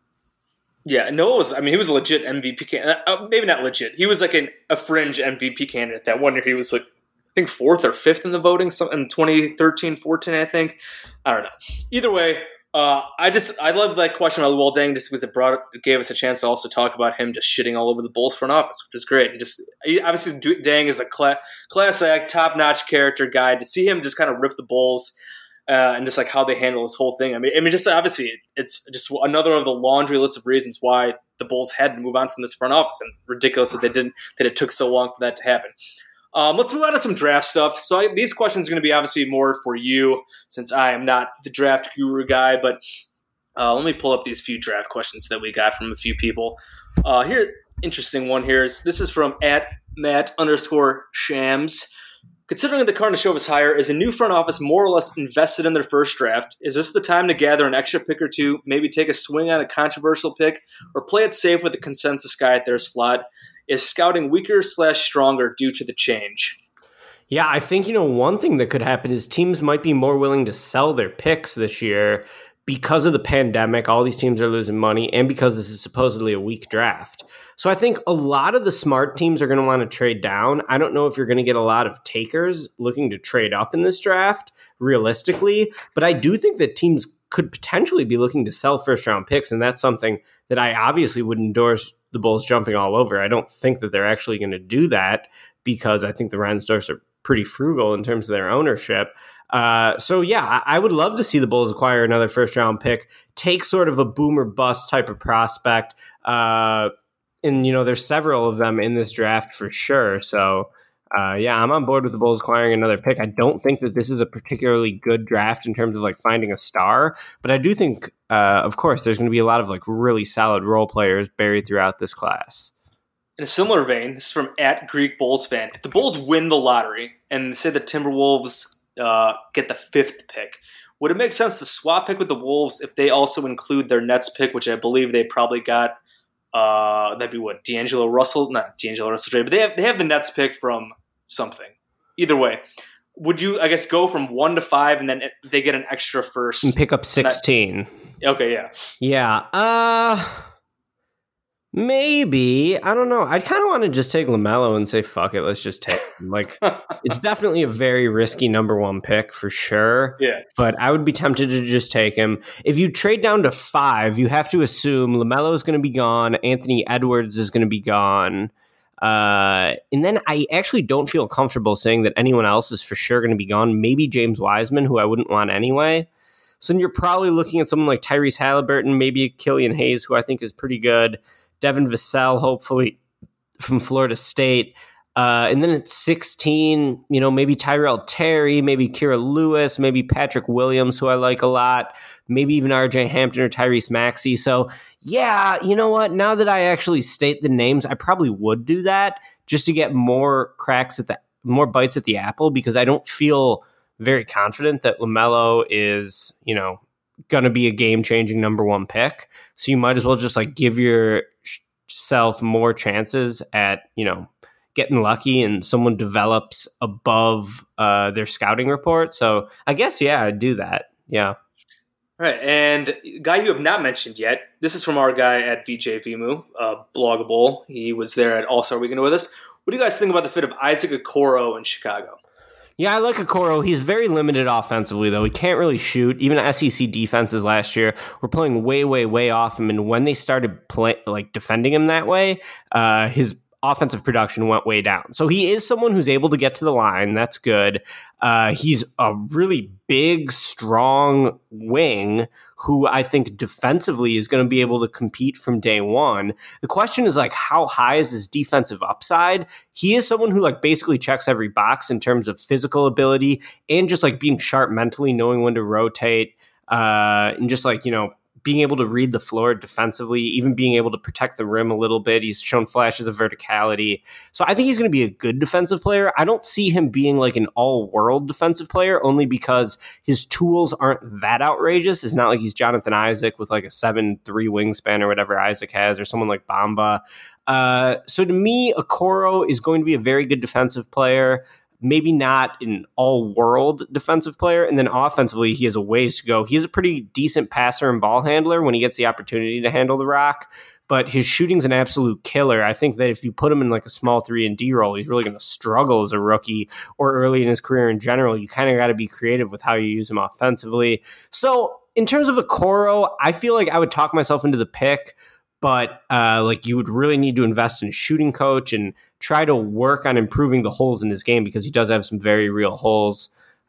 Yeah, Noah was, I mean, he was a legit M V P candidate. Uh, maybe not legit. He was like an, a fringe M V P candidate that one year. He was like, I think fourth or fifth in the voting in twenty thirteen fourteen, I think. I don't know. Either way, Uh, I just I love that question about Luol Deng just because it brought it gave us a chance to also talk about him just shitting all over the Bulls front office, which is great. And just obviously Deng is a cla- class act, top notch character guy. To see him just kind of rip the Bulls uh, and just like how they handle this whole thing. I mean, I mean, just obviously it's just another of the laundry list of reasons why the Bulls had to move on from this front office, and ridiculous that they didn't that it took so long for that to happen. Um, let's move on to some draft stuff. So I, these questions are going to be obviously more for you since I am not the draft guru guy, but uh, let me pull up these few draft questions that we got from a few people. Uh, here, interesting one here is this is from at Matt underscore Shams. Considering the Karnisovas hire, is a new front office more or less invested in their first draft? Is this the time to gather an extra pick or two, maybe take a swing on a controversial pick, or play it safe with the consensus guy at their slot? Is scouting weaker slash stronger due to the change? Yeah, I think, you know, one thing that could happen is teams might be more willing to sell their picks this year because of the pandemic. All these teams are losing money, and because this is supposedly a weak draft. So I think a lot of the smart teams are going to want to trade down. I don't know if you're going to get a lot of takers looking to trade up in this draft, realistically, but I do think that teams could potentially be looking to sell first-round picks, and that's something that I obviously would endorse the Bulls jumping all over. I don't think that they're actually going to do that because I think the Reinsdorfs are pretty frugal in terms of their ownership. Uh, so, yeah, I, I would love to see the Bulls acquire another first-round pick, take sort of a boomer bust type of prospect. Uh, and, you know, there's several of them in this draft for sure. So, uh, yeah, I'm on board with the Bulls acquiring another pick. I don't think that this is a particularly good draft in terms of, like, finding a star. But I do think, uh, of course, there's going to be a lot of, like, really solid role players buried throughout this class. In a similar vein, this is from at Greek Bulls fan. If the Bulls win the lottery and say the Timberwolves uh, get the fifth pick, would it make sense to swap pick with the Wolves if they also include their Nets pick, which I believe they probably got? Uh, that'd be what, D'Angelo Russell? Not D'Angelo Russell trade, but they have they have the Nets pick from something. Either way, would you, I guess, go from one to five and then they get an extra first and pick up sixteen? That, okay, yeah, yeah. Uh. Maybe. I don't know. I'd kind of want to just take LaMelo and say, fuck it, let's just take him. Like, it's definitely a very risky number one pick for sure. Yeah. But I would be tempted to just take him. If you trade down to five, you have to assume LaMelo is going to be gone. Anthony Edwards is going to be gone. Uh, and then I actually don't feel comfortable saying that anyone else is for sure going to be gone. Maybe James Wiseman, who I wouldn't want anyway. So then you're probably looking at someone like Tyrese Halliburton, maybe Killian Hayes, who I think is pretty good. Devin Vassell, hopefully, from Florida State. Uh, and then at sixteen, you know, maybe Tyrell Terry, maybe Kira Lewis, maybe Patrick Williams, who I like a lot, maybe even R J Hampton or Tyrese Maxey. So, yeah, you know what? Now that I actually state the names, I probably would do that just to get more cracks at the, more bites at the apple, because I don't feel very confident that LaMelo is, you know, going to be a game-changing number one pick. So you might as well just like give yourself more chances at, you know, getting lucky and someone develops above uh, their scouting report. So I guess, yeah, I'd do that. Yeah. All right. And guy you have not mentioned yet, this is from our guy at V J Vimu, uh, Bloggable. He was there at All-Star Weekend with us. What do you guys think about the fit of Isaac Okoro in Chicago? Yeah, I like Okoro. He's very limited offensively, though. He can't really shoot. Even S E C defenses last year were playing way, way, way off him. And when they started play, like defending him that way, uh, his offensive production went way down. So he is someone who's able to get to the line. That's good. Uh, he's a really big, strong wing who I think defensively is going to be able to compete from day one. The question is like, how high is his defensive upside? He is someone who like basically checks every box in terms of physical ability and just like being sharp mentally, knowing when to rotate, uh, and just like, you know, being able to read the floor defensively, even being able to protect the rim a little bit. He's shown flashes of verticality. So I think he's going to be a good defensive player. I don't see him being like an all-world defensive player, only because his tools aren't that outrageous. It's not like he's Jonathan Isaac with like a seven three wingspan or whatever Isaac has, or someone like Bamba. Uh, so to me, Okoro is going to be a very good defensive player. Maybe not an all-world defensive player. And then offensively, he has a ways to go. He's a pretty decent passer and ball handler when he gets the opportunity to handle the rock. But his shooting's an absolute killer. I think that if you put him in like a small three and D role, he's really going to struggle as a rookie or early in his career in general. You kind of got to be creative with how you use him offensively. So in terms of Okoro, I feel like I would talk myself into the pick. But uh, like you would really need to invest in a shooting coach and try to work on improving the holes in his game, because he does have some very real holes.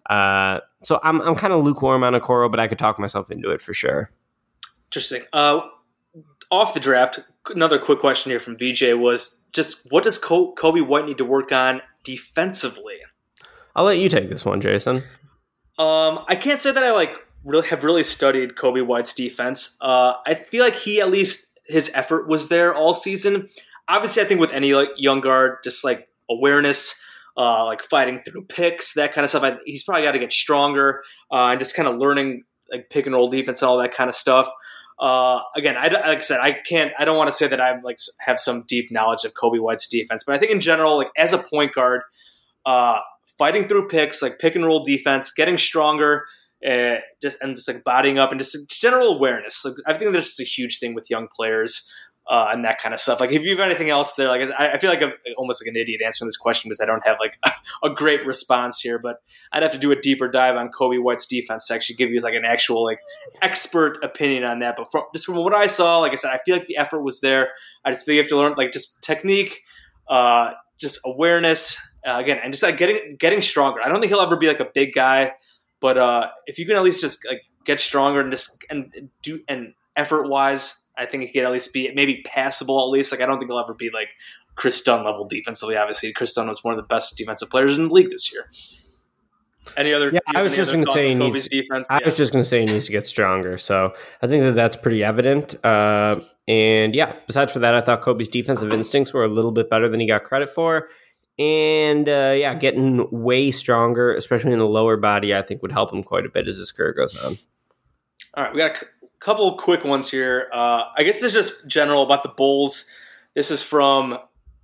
Uh, so I'm I'm kind of lukewarm on Okoro, but I could talk myself into it for sure. Interesting. Uh, off the draft, another quick question here from V J was just, what does Kobe White need to work on defensively? I'll let you take this one, Jason. Um, I can't say that I like really have really studied Coby White's defense. Uh, I feel like he at least his effort was there all season. Obviously, I think with any like young guard, just like awareness, uh, like fighting through picks, that kind of stuff. I, he's probably got to get stronger uh, and just kind of learning like pick and roll defense and all that kind of stuff. Uh, again, I, like I said, I can't. I don't want to say that I like have some deep knowledge of Coby White's defense, but I think in general, like as a point guard, uh, fighting through picks, like pick and roll defense, getting stronger, uh, just and just like bodying up and just general awareness. Like, I think that's just a huge thing with young players. Uh, and that kind of stuff. Like, if you have anything else there, like I, I feel like I'm almost like an idiot answering this question because I don't have like a, a great response here. But I'd have to do a deeper dive on Coby White's defense to actually give you like an actual like expert opinion on that. But from, just from what I saw, like I said, I feel like the effort was there. I just feel you have to learn like just technique, uh, just awareness uh, again, and just like getting getting stronger. I don't think he'll ever be like a big guy, but uh, if you can at least just like get stronger and just and do and effort wise. I think he could at least be maybe passable at least. Like I don't think he'll ever be like Chris Dunn level defensively. Obviously, Chris Dunn was one of the best defensive players in the league this year. Any other? Yeah, I was just going to say he needs. Defense? I yeah. was just going to say he needs to get stronger. So I think that that's pretty evident. Uh, and yeah, besides for that, I thought Coby's defensive instincts were a little bit better than he got credit for. And uh, yeah, getting way stronger, especially in the lower body, I think would help him quite a bit as his career goes on. All right, we got. A, couple quick ones here. Uh, I guess this is just general about the Bulls. This is from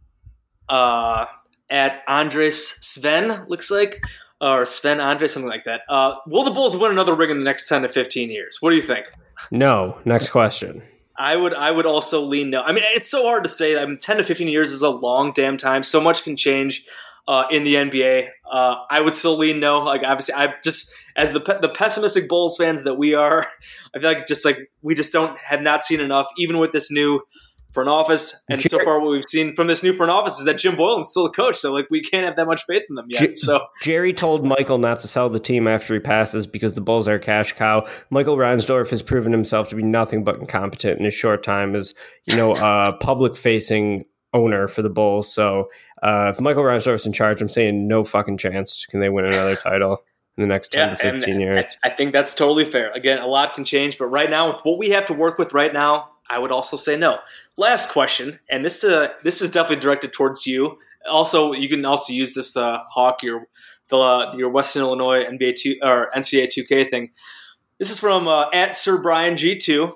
uh, at Andres Sven, looks like, or Sven Andres, something like that. Uh, will the Bulls win another ring in the next ten to fifteen years? What do you think? No. Next question. I would I would also lean no. I mean, it's so hard to say. I mean, ten to fifteen years is a long damn time. So much can change uh, in the N B A. Uh, I would still lean no. Like, obviously, I just as the the pessimistic Bulls fans that we are, I feel like just like we just don't have not seen enough, even with this new front office. And Jerry, so far, what we've seen from this new front office is that Jim Boylan's still the coach. So like, we can't have that much faith in them yet. So Jerry told Michael not to sell the team after he passes because the Bulls are a cash cow. Michael Reinsdorf has proven himself to be nothing but incompetent in his short time as you know a public facing owner for the Bulls. So uh, if Michael Reinsdorf's in charge, I'm saying no fucking chance can they win another title in the next ten yeah, to fifteen and, years. I, I think that's totally fair. Again, a lot can change, but right now with what we have to work with right now, I would also say no. Last question, and this uh, this is definitely directed towards you. Also, you can also use this uh, Hawk your the uh, your Western Illinois N B A two or N C A A two K thing. This is from uh, at Sir Brian G two.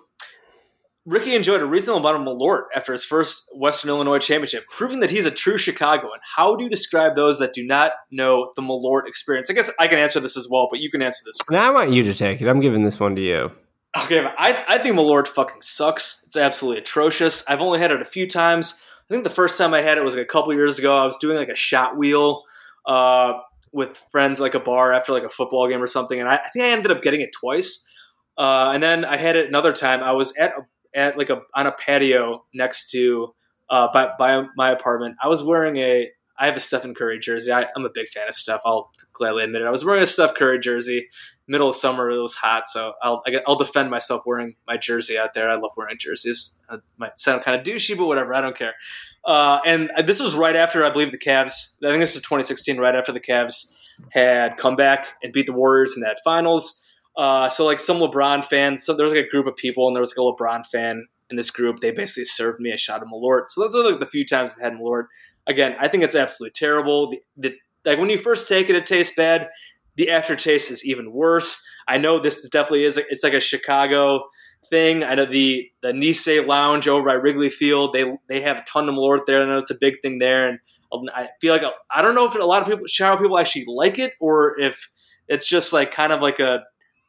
Ricky enjoyed a reasonable amount of Malort after his first Western Illinois championship, proving that he's a true Chicagoan. How do you describe those that do not know the Malort experience? I guess I can answer this as well, but you can answer this first. Now I want you to take it. I'm giving this one to you. Okay, I, I think Malort fucking sucks. It's absolutely atrocious. I've only had it a few times. I think the first time I had it was like a couple years ago. I was doing like a shot wheel uh, with friends, like a bar after like a football game or something, and I, I think I ended up getting it twice. Uh, and then I had it another time. I was at a at like a on a patio next to uh by by my apartment. I was wearing a I have a Stephen Curry jersey. I, I'm a big fan of Steph. I'll gladly admit it. I was wearing a Steph Curry jersey. Middle of summer, it was hot, so I'll I'll defend myself wearing my jersey out there. I love wearing jerseys. It might sound kind of douchey, but whatever. I don't care. Uh, and this was right after I believe the Cavs. I think this was twenty sixteen, right after the Cavs had come back and beat the Warriors in that finals. Uh, so like some LeBron fans, so there was like a group of people and there was like a LeBron fan in this group. They basically served me a shot of Malort. So those are like the few times I've had Malort. Again, I think it's absolutely terrible. The, the, like when you first take it, it tastes bad. The aftertaste is even worse. I know this definitely is. It's like a Chicago thing. I know the the Nisei Lounge over by Wrigley Field. They they have a ton of Malort there. I know it's a big thing there, and I feel like I don't know if a lot of people, Chicago people, actually like it or if it's just like kind of like a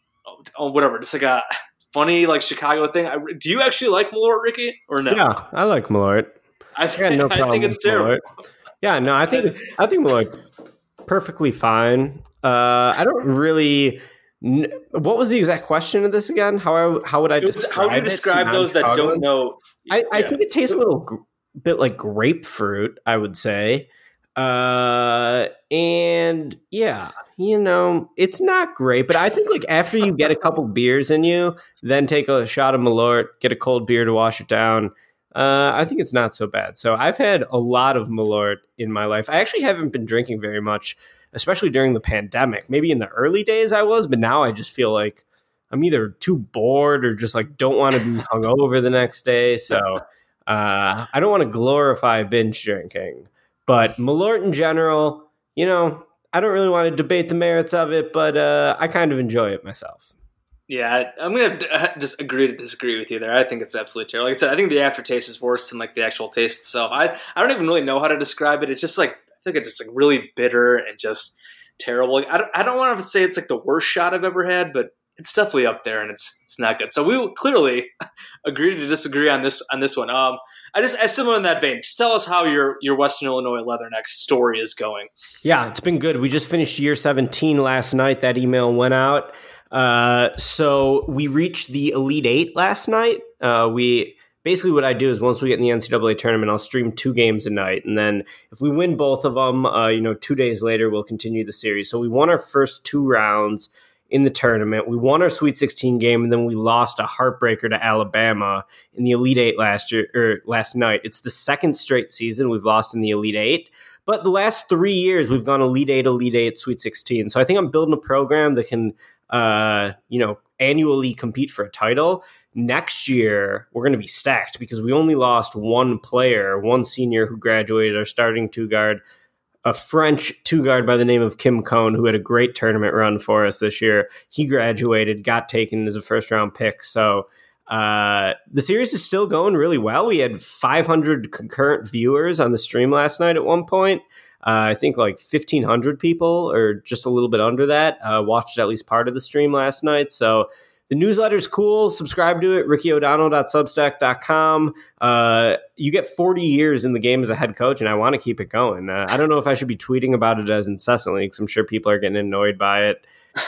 oh, whatever, just like a funny like Chicago thing. I, do you actually like Malort, Ricky, or no? Yeah, I like Malort. I, th- no I think it's terrible. Malort. Yeah, no, I think I think Malort perfectly fine. Uh, I don't really. N- what was the exact question of this again? How I, how would I was, describe how do you describe those that don't know? I, I yeah. think it tastes a little gr- bit like grapefruit. I would say, uh, and yeah, you know, it's not great. But I think like after you get a couple beers in you, then take a shot of Malort, get a cold beer to wash it down. uh, I think it's not so bad. So I've had a lot of Malort in my life. I actually haven't been drinking very much, especially during the pandemic. Maybe in the early days I was, but now I just feel like I'm either too bored or just like don't want to be hungover the next day. So uh, I don't want to glorify binge drinking, but Malort in general, you know, I don't really want to debate the merits of it, but uh, I kind of enjoy it myself. Yeah, I'm going to just agree to disagree with you there. I think it's absolutely terrible. Like I said, I think the aftertaste is worse than like the actual taste itself. I I don't even really know how to describe it. It's just like, I think it's just like really bitter and just terrible. Like, I don't, I don't want to say it's like the worst shot I've ever had, but it's definitely up there and it's it's not good. So we will clearly agree to disagree on this on this one. Um, I just, as similar in that vein, just tell us how your your Western Illinois Leathernecks story is going. Yeah, it's been good. We just finished year seventeen last night. That email went out. Uh, so we reached the Elite Eight last night. Uh, we basically what I do is once we get in the N C double A tournament, I'll stream two games a night, and then if we win both of them, uh, you know, two days later we'll continue the series. So we won our first two rounds in the tournament. We won our Sweet sixteen game, and then we lost a heartbreaker to Alabama in the Elite Eight last year or last night. It's the second straight season we've lost in the Elite Eight. But the last three years we've gone Elite Eight, Elite Eight, Sweet sixteen. So I think I'm building a program that can Uh, you know, annually compete for a title. Next year, we're going to be stacked because we only lost one player, one senior who graduated, our starting two guard, a French two guard by the name of Kim Cohn, who had a great tournament run for us this year. He graduated, got taken as a first round pick. So uh, the series is still going really well. We had five hundred concurrent viewers on the stream last night at one point. Uh, I think like fifteen hundred people or just a little bit under that uh, watched at least part of the stream last night. So the newsletter's cool. Subscribe to it, ricky o'donnell dot substack dot com. Uh, you get forty years in the game as a head coach, and I want to keep it going. Uh, I don't know if I should be tweeting about it as incessantly because I'm sure people are getting annoyed by it.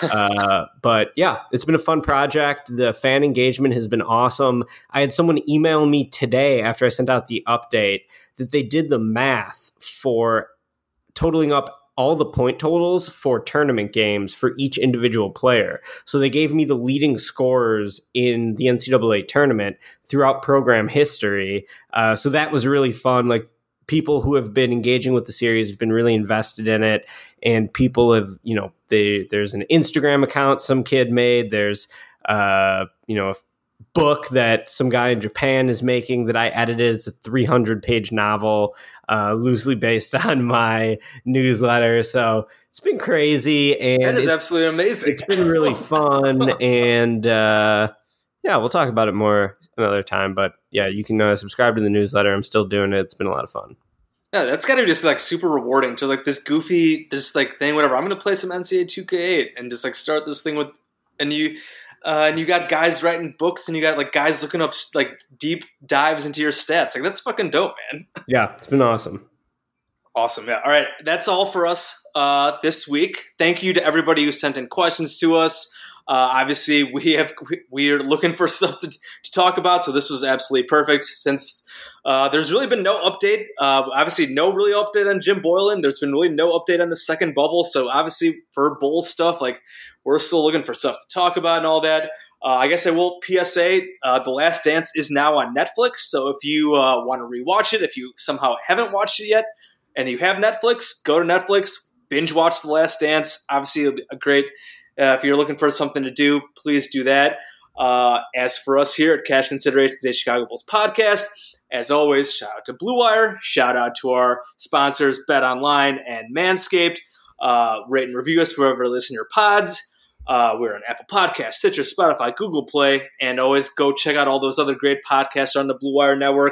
Uh, but yeah, it's been a fun project. The fan engagement has been awesome. I had someone email me today after I sent out the update that they did the math for totaling up all the point totals for tournament games for each individual player. So they gave me the leading scorers in the N C double A tournament throughout program history. Uh, so that was really fun. Like people who have been engaging with the series have been really invested in it. And people have, you know, they, there's an Instagram account some kid made. There's, uh, you know, a book that some guy in Japan is making that I edited. It's a three hundred page novel, uh, loosely based on my newsletter. So it's been crazy. And that is absolutely amazing. It's been really fun. And uh, yeah, we'll talk about it more another time. But yeah, you can uh, subscribe to the newsletter. I'm still doing it. It's been a lot of fun. Yeah, that's got to be just like super rewarding to like this goofy, just like thing, whatever. I'm going to play some N C double A two K eight and just like start this thing with, and you, Uh, and you got guys writing books, and you got like guys looking up like deep dives into your stats. Like that's fucking dope, man. Yeah, it's been awesome. Awesome. Yeah. All right, that's all for us uh, this week. Thank you to everybody who sent in questions to us. Uh, obviously, we have we are looking for stuff to, to talk about, so this was absolutely perfect. Since uh, there's really been no update, uh, obviously no really update on Jim Boylan. There's been really no update on the second bubble. So obviously for bowl stuff, like we're still looking for stuff to talk about and all that. Uh, I guess I will P S A, uh, The Last Dance is now on Netflix. So if you uh, want to rewatch it, if you somehow haven't watched it yet, and you have Netflix, go to Netflix, binge watch The Last Dance. Obviously a great. Uh, if you're looking for something to do, please do that. Uh, as for us here at Cash Considerations, a Chicago Bulls podcast, as always, shout out to Blue Wire, shout out to our sponsors, BetOnline and Manscaped. Uh, rate and review us wherever you listen to your pods. Uh, we're on Apple Podcasts, Stitcher, Spotify, Google Play, and always go check out all those other great podcasts on the Blue Wire Network.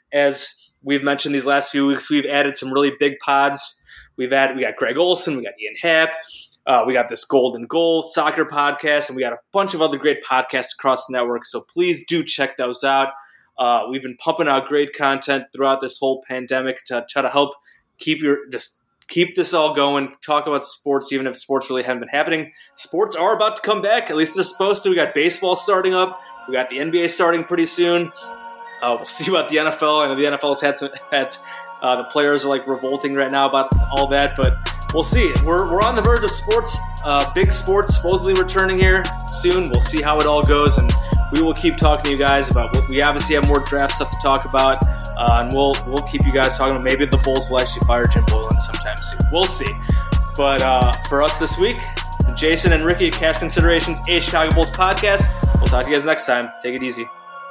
As we've mentioned these last few weeks, we've added some really big pods. We've added, we got Greg Olson, we got Ian Happ. Uh, we got this Golden Goal soccer podcast, and we got a bunch of other great podcasts across the network. So please do check those out. Uh, we've been pumping out great content throughout this whole pandemic to try to help keep your just keep this all going. Talk about sports, even if sports really haven't been happening. Sports are about to come back. At least they're supposed to. We got baseball starting up. We got the N B A starting pretty soon. Uh, we'll see about the N F L. I know the N F L's had some. Had, uh, the players are like revolting right now about all that, but. We'll see. We're we're on the verge of sports, uh, big sports supposedly returning here soon. We'll see how it all goes, and we will keep talking to you guys about what we obviously have more draft stuff to talk about, uh, and we'll we'll keep you guys talking about maybe the Bulls will actually fire Jim Boylen sometime soon. We'll see. But uh, for us this week, Jason and Ricky at Cash Considerations, a Chicago Bulls podcast. We'll talk to you guys next time. Take it easy.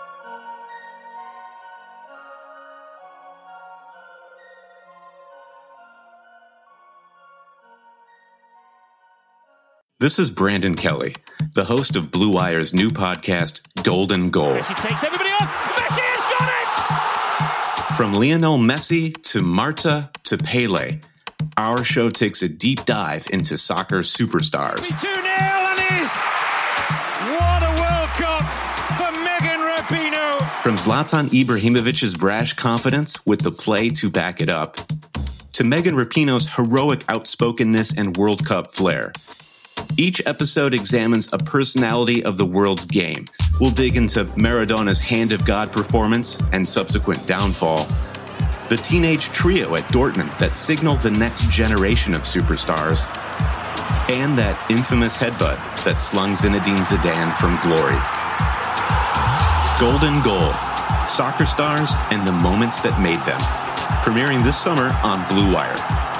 This is Brandon Kelly, the host of Blue Wire's new podcast, Golden Goal. Messi takes everybody on. Messi has got it! From Lionel Messi to Marta to Pele, our show takes a deep dive into soccer superstars. two nil and is. What a World Cup for Megan Rapinoe. From Zlatan Ibrahimovic's brash confidence with the play to back it up, to Megan Rapinoe's heroic outspokenness and World Cup flair. Each episode examines a personality of the world's game. We'll dig into Maradona's Hand of God performance and subsequent downfall, the teenage trio at Dortmund that signaled the next generation of superstars, and that infamous headbutt that slung Zinedine Zidane from glory. Golden Goal, soccer stars and the moments that made them. Premiering this summer on Blue Wire.